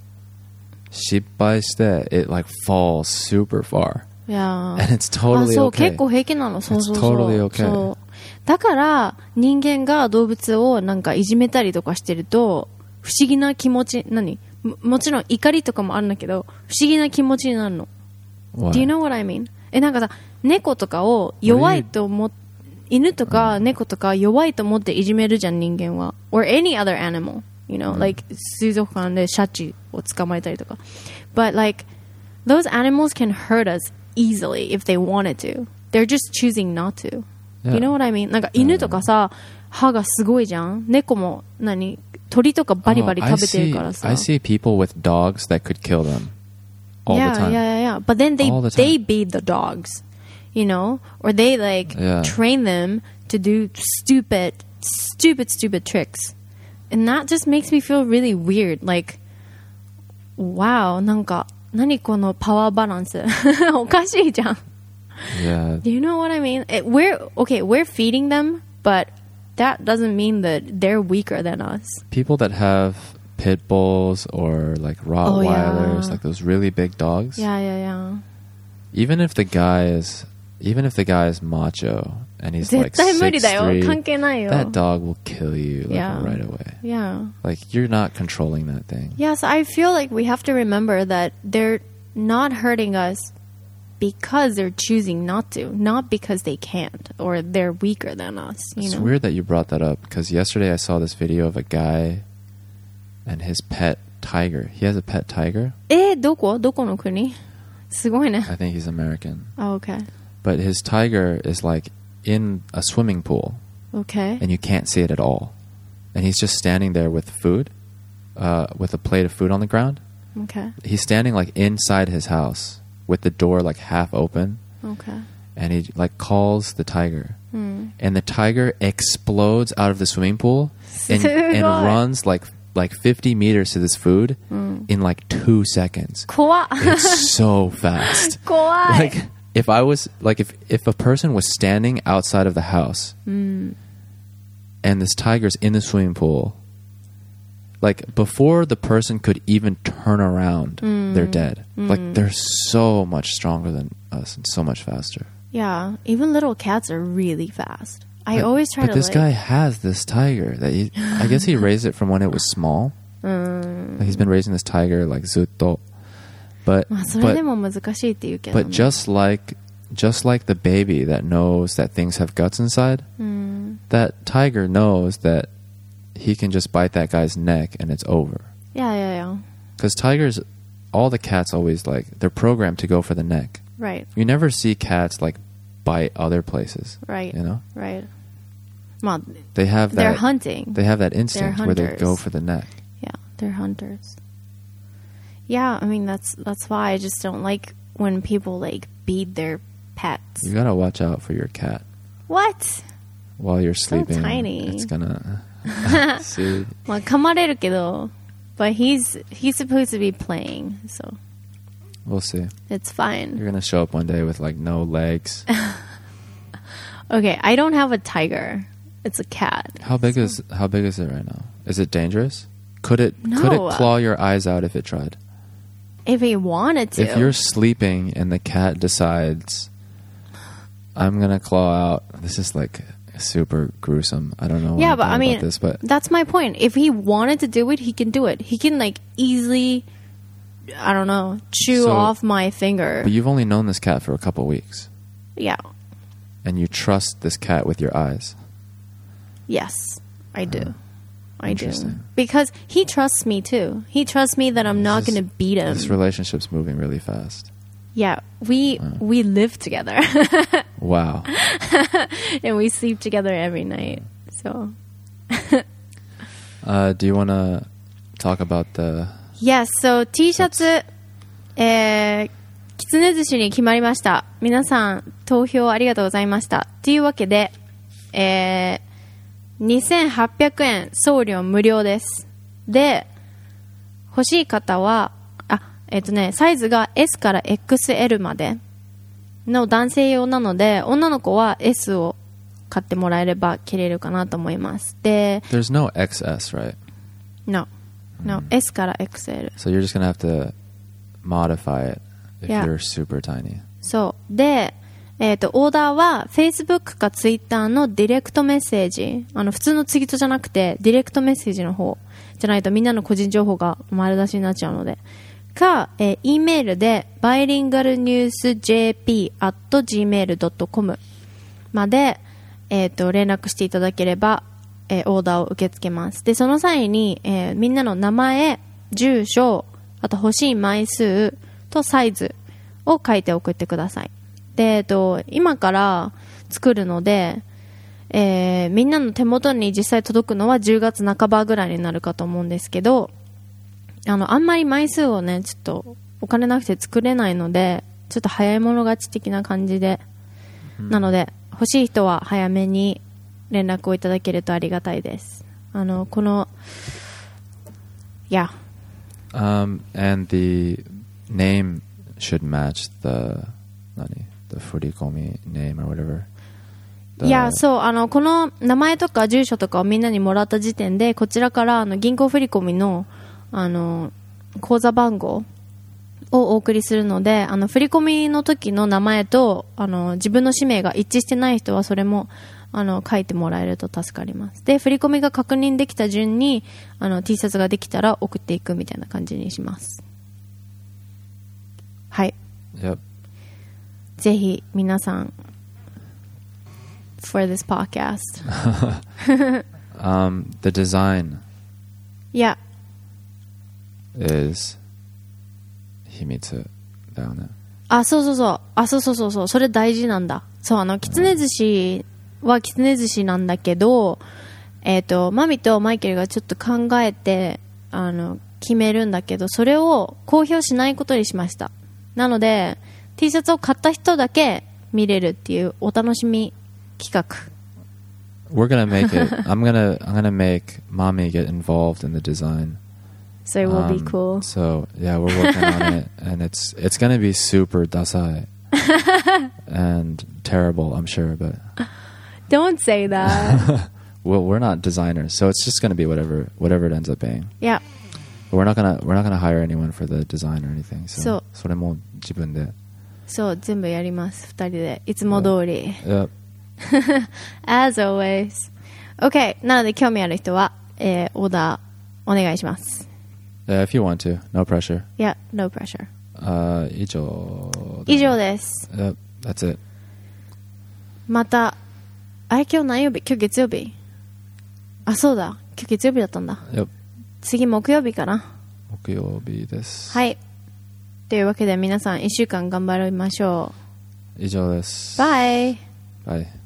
Speaker 2: shippai shite, it like falls super far.
Speaker 1: Yeah.
Speaker 2: And it's
Speaker 1: あ、
Speaker 2: totally
Speaker 1: そう、
Speaker 2: okay.
Speaker 1: 結構平気なの。そうそうそう
Speaker 2: It's totally okay.
Speaker 1: そう。だから、人間が動物をなんかいじめたりとかしてると、不思議な気持ち、何ももちろん怒りとかもあるんだけど、不思議な気持ちになるの。
Speaker 2: Why?
Speaker 1: Do you know what I mean? え、なんかさ、猫とかを弱いと思っ、犬とか猫とか弱いと思っていじめるじゃん、人間は。or any other animal. You know, like 水族館でシャチを捕まえたりとか。But like, those animals can hurt us easily if they wanted to. They're just choosing not to.
Speaker 2: Yeah.
Speaker 1: You know what I mean? なんか犬とかさ、歯がすごいじゃん。猫も何鳥とかバリバリ
Speaker 2: Oh, I
Speaker 1: 食べてるから
Speaker 2: see,
Speaker 1: さ。
Speaker 2: I see people with dogs that could kill them all
Speaker 1: yeah,
Speaker 2: the time.
Speaker 1: Yeah, yeah, yeah. But then they
Speaker 2: All the
Speaker 1: they
Speaker 2: time.
Speaker 1: beat the dogs, you know, or they like
Speaker 2: Yeah.
Speaker 1: train them to do stupid, stupid, stupid tricks, and that just makes me feel really weird. Like, wow, なんか何このパワーバランスおかしいじゃん。
Speaker 2: Yeah.
Speaker 1: Do you know what I mean? It, we're okay. We're feeding them, but that doesn't mean that they're weaker than us.
Speaker 2: People that have pit bulls or like Rottweilers,
Speaker 1: yeah.
Speaker 2: like those really big dogs.
Speaker 1: Yeah, yeah, yeah.
Speaker 2: Even if the guy is, even if the guy is macho and he's like
Speaker 1: 絶対無理だよ。
Speaker 2: six
Speaker 1: 関
Speaker 2: three,
Speaker 1: 係ないよ。
Speaker 2: that dog will kill you like
Speaker 1: Yeah.
Speaker 2: right away.
Speaker 1: Yeah.
Speaker 2: Like you're not controlling that thing.
Speaker 1: Yes, I feel like we have to remember that they're not hurting us because they're choosing not to, not because they can't or they're weaker than us. You
Speaker 2: It's
Speaker 1: know?
Speaker 2: weird that you brought that up because yesterday I saw this video of a guy and his pet tiger. He has a pet tiger.
Speaker 1: え、どこ？どこの国？すごいね。
Speaker 2: I think he's American.
Speaker 1: Oh, okay.
Speaker 2: But his tiger is like in a swimming pool
Speaker 1: Okay.
Speaker 2: and you can't see it at all. And he's just standing there with food, uh, with a plate of food on the ground.
Speaker 1: Okay.
Speaker 2: He's standing like inside his house with the door like half open.
Speaker 1: Okay.
Speaker 2: And he like calls the tiger.
Speaker 1: Hmm.
Speaker 2: And the tiger explodes out of the swimming pool and,
Speaker 1: So
Speaker 2: and
Speaker 1: good.
Speaker 2: runs like like fifty meters to this food
Speaker 1: Hmm.
Speaker 2: in like two seconds.
Speaker 1: 怖っ。
Speaker 2: It's so fast.
Speaker 1: 怖い。
Speaker 2: Like if I was like if if a person was standing outside of the house
Speaker 1: Hmm.
Speaker 2: and this tiger's in the swimming pool, like before the person could even turn around, they're dead. Like they're so much stronger than us and so much faster.
Speaker 1: Yeah, even little cats are really fast. I
Speaker 2: But-
Speaker 1: always try
Speaker 2: but
Speaker 1: to
Speaker 2: this
Speaker 1: like,
Speaker 2: guy has this tiger that he, I guess he raised it from when it was small.
Speaker 1: Mm.
Speaker 2: Like he's been raising this tiger like zutto. But
Speaker 1: まあそれで
Speaker 2: but
Speaker 1: も難しいって言うけどね。
Speaker 2: but just like just like the baby that knows that things have guts inside,
Speaker 1: Mm.
Speaker 2: that tiger knows that he can just bite that guy's neck and it's over.
Speaker 1: Yeah, yeah, yeah.
Speaker 2: Because tigers, all the cats always like they're programmed to go for the neck.
Speaker 1: Right,
Speaker 2: You never see cats like bite other places.
Speaker 1: right,
Speaker 2: You know,
Speaker 1: right. まあ
Speaker 2: they have
Speaker 1: they're
Speaker 2: that.
Speaker 1: hunting.
Speaker 2: They have that instinct where they
Speaker 1: hunters.
Speaker 2: go for the neck.
Speaker 1: Yeah, they're hunters. Yeah, I mean that's that's why I just don't like when people like beat their pets.
Speaker 2: You gotta watch out for your cat
Speaker 1: What?
Speaker 2: while you're
Speaker 1: So
Speaker 2: sleeping.
Speaker 1: tiny.
Speaker 2: It's gonna see.
Speaker 1: まあ噛まれるけど but he's he's supposed to be playing, so
Speaker 2: We'll see.
Speaker 1: it's fine.
Speaker 2: You're gonna show up one day with like no legs.
Speaker 1: Okay, I don't have a tiger. It's a cat.
Speaker 2: How big is how big is it right now? Is it dangerous? Could it could
Speaker 1: No.
Speaker 2: it claw your eyes out if it tried?
Speaker 1: If he wanted to.
Speaker 2: If you're sleeping and the cat decides, I'm gonna claw out. This is like super gruesome. I don't know
Speaker 1: Yeah, but I
Speaker 2: anything
Speaker 1: mean,
Speaker 2: about this, but
Speaker 1: that's my point. If he wanted to do it, he can do it. He can like easily, I don't know, chew
Speaker 2: So-
Speaker 1: off my finger.
Speaker 2: but you've only known this cat for a couple weeks,
Speaker 1: Yeah.
Speaker 2: and you trust this cat with your eyes.
Speaker 1: Yes, I do. I do.
Speaker 2: Interesting.
Speaker 1: Because he trusts me too. He trusts me that I'm not
Speaker 2: This is-
Speaker 1: going to beat him.
Speaker 2: This relationship's moving really fast.
Speaker 1: Yeah, we we live together
Speaker 2: Wow.
Speaker 1: and we sleep together every night. So
Speaker 2: Uh, do you want to talk about the
Speaker 1: yes, so T シャツ、えー、きつね寿司に決まりました。皆さん投票ありがとうございました。というわけで、えー、にせんはっぴゃくえん送料無料です。で、欲しい方は、あ、えっとね、サイズが エス から エックスエル までの男性用なので、女の子は エス を買ってもらえれば着れるかなと思います。で、
Speaker 2: There's noエックスエス, right?
Speaker 1: No, no, S から エックスエル。
Speaker 2: So you're just gonna have to modify it if
Speaker 1: Yeah.
Speaker 2: you're super tiny.
Speaker 1: そうで、えー、とオーダーは Facebook か Twitter のディレクトメッセージ、あの普通のツイートじゃなくてディレクトメッセージの方じゃないとみんなの個人情報が丸出しになっちゃうので、か、えー、E メールで バイリンガルニュースジェーピー アット ジーメール ドット コム まで、えー、と連絡していただければ、えーオーダーを受け付けます。でその際に、えーみんなの名前、住所、あと欲しい枚数とサイズを書いて送ってください。で、えっと、今から作るので、えーみんなの手元に実際届くのはじゅうがつなかばぐらいになるかと思うんですけど、あの、あんまり枚数をね、ちょっとお金なくて作れないので、ちょっと早い者勝ち的な感じで、なので、欲しい人は早めに連絡をいただけるとありがたいです。あの、この、Yeah.
Speaker 2: Um, and the name should match the, 何 the furikomi name or whatever.
Speaker 1: いや、そう、あの、この名前とか住所とかをみんなにもらった時点で、こちらからあの銀行振込の、あの、口座番号をお送りするので、あの、振込の時の名前と、あの、自分の氏名が一致してない人はそれも、あの、書いてもらえると助かります。で、振込が確認できた順に、あの、T シャツができたら送っていくみたいな感じにします。はい。
Speaker 2: Yep.
Speaker 1: ぜひ、皆さん、for this podcast.
Speaker 2: Um, the design
Speaker 1: Yeah.
Speaker 2: is 秘密だよね。
Speaker 1: あ、そうそうそう。あ、そうそうそうそう。それ大事なんだ。そう、あの、きつね寿司はきつね寿司なんだけど、えっと、マミとマイケルがちょっと考えて、あの、決めるんだけど、それを公表しないことにしました。なので、T シャツを買った人だけ見れるっていうお楽しみ企画。
Speaker 2: We're gonna make it. I'm gonna I'm gonna make mommy get involved in the design.
Speaker 1: So it will
Speaker 2: Um,
Speaker 1: be cool.
Speaker 2: So yeah, we're working on it, and it's it's gonna be super dasai and terrible, I'm sure. But
Speaker 1: Don't say that.
Speaker 2: well, we're not designers, so it's just gonna be whatever whatever it ends up being.
Speaker 1: Yeah.
Speaker 2: But we're not gonna we're not gonna hire anyone for the design or anything. So,
Speaker 1: So-
Speaker 2: それも自分で。
Speaker 1: そう、全部やります。二人で。いつも通り。
Speaker 2: Yep.
Speaker 1: As always. OK. なので、興味ある人は、えー、オーダーお願いします。
Speaker 2: Yeah, if you want to, no pressure.
Speaker 1: Yeah, no pressure.
Speaker 2: Uh, 以上。
Speaker 1: 以上です。
Speaker 2: Yep, that's it.
Speaker 1: また、あれ今日何曜日？今日月曜日？あ、そうだ。今日月曜日だったんだ。
Speaker 2: Yep.
Speaker 1: 次木曜日かな。
Speaker 2: 木曜日です。
Speaker 1: はい。というわけで皆さん一週間頑張りましょ
Speaker 2: 以上です。
Speaker 1: う。バイ。
Speaker 2: バイ。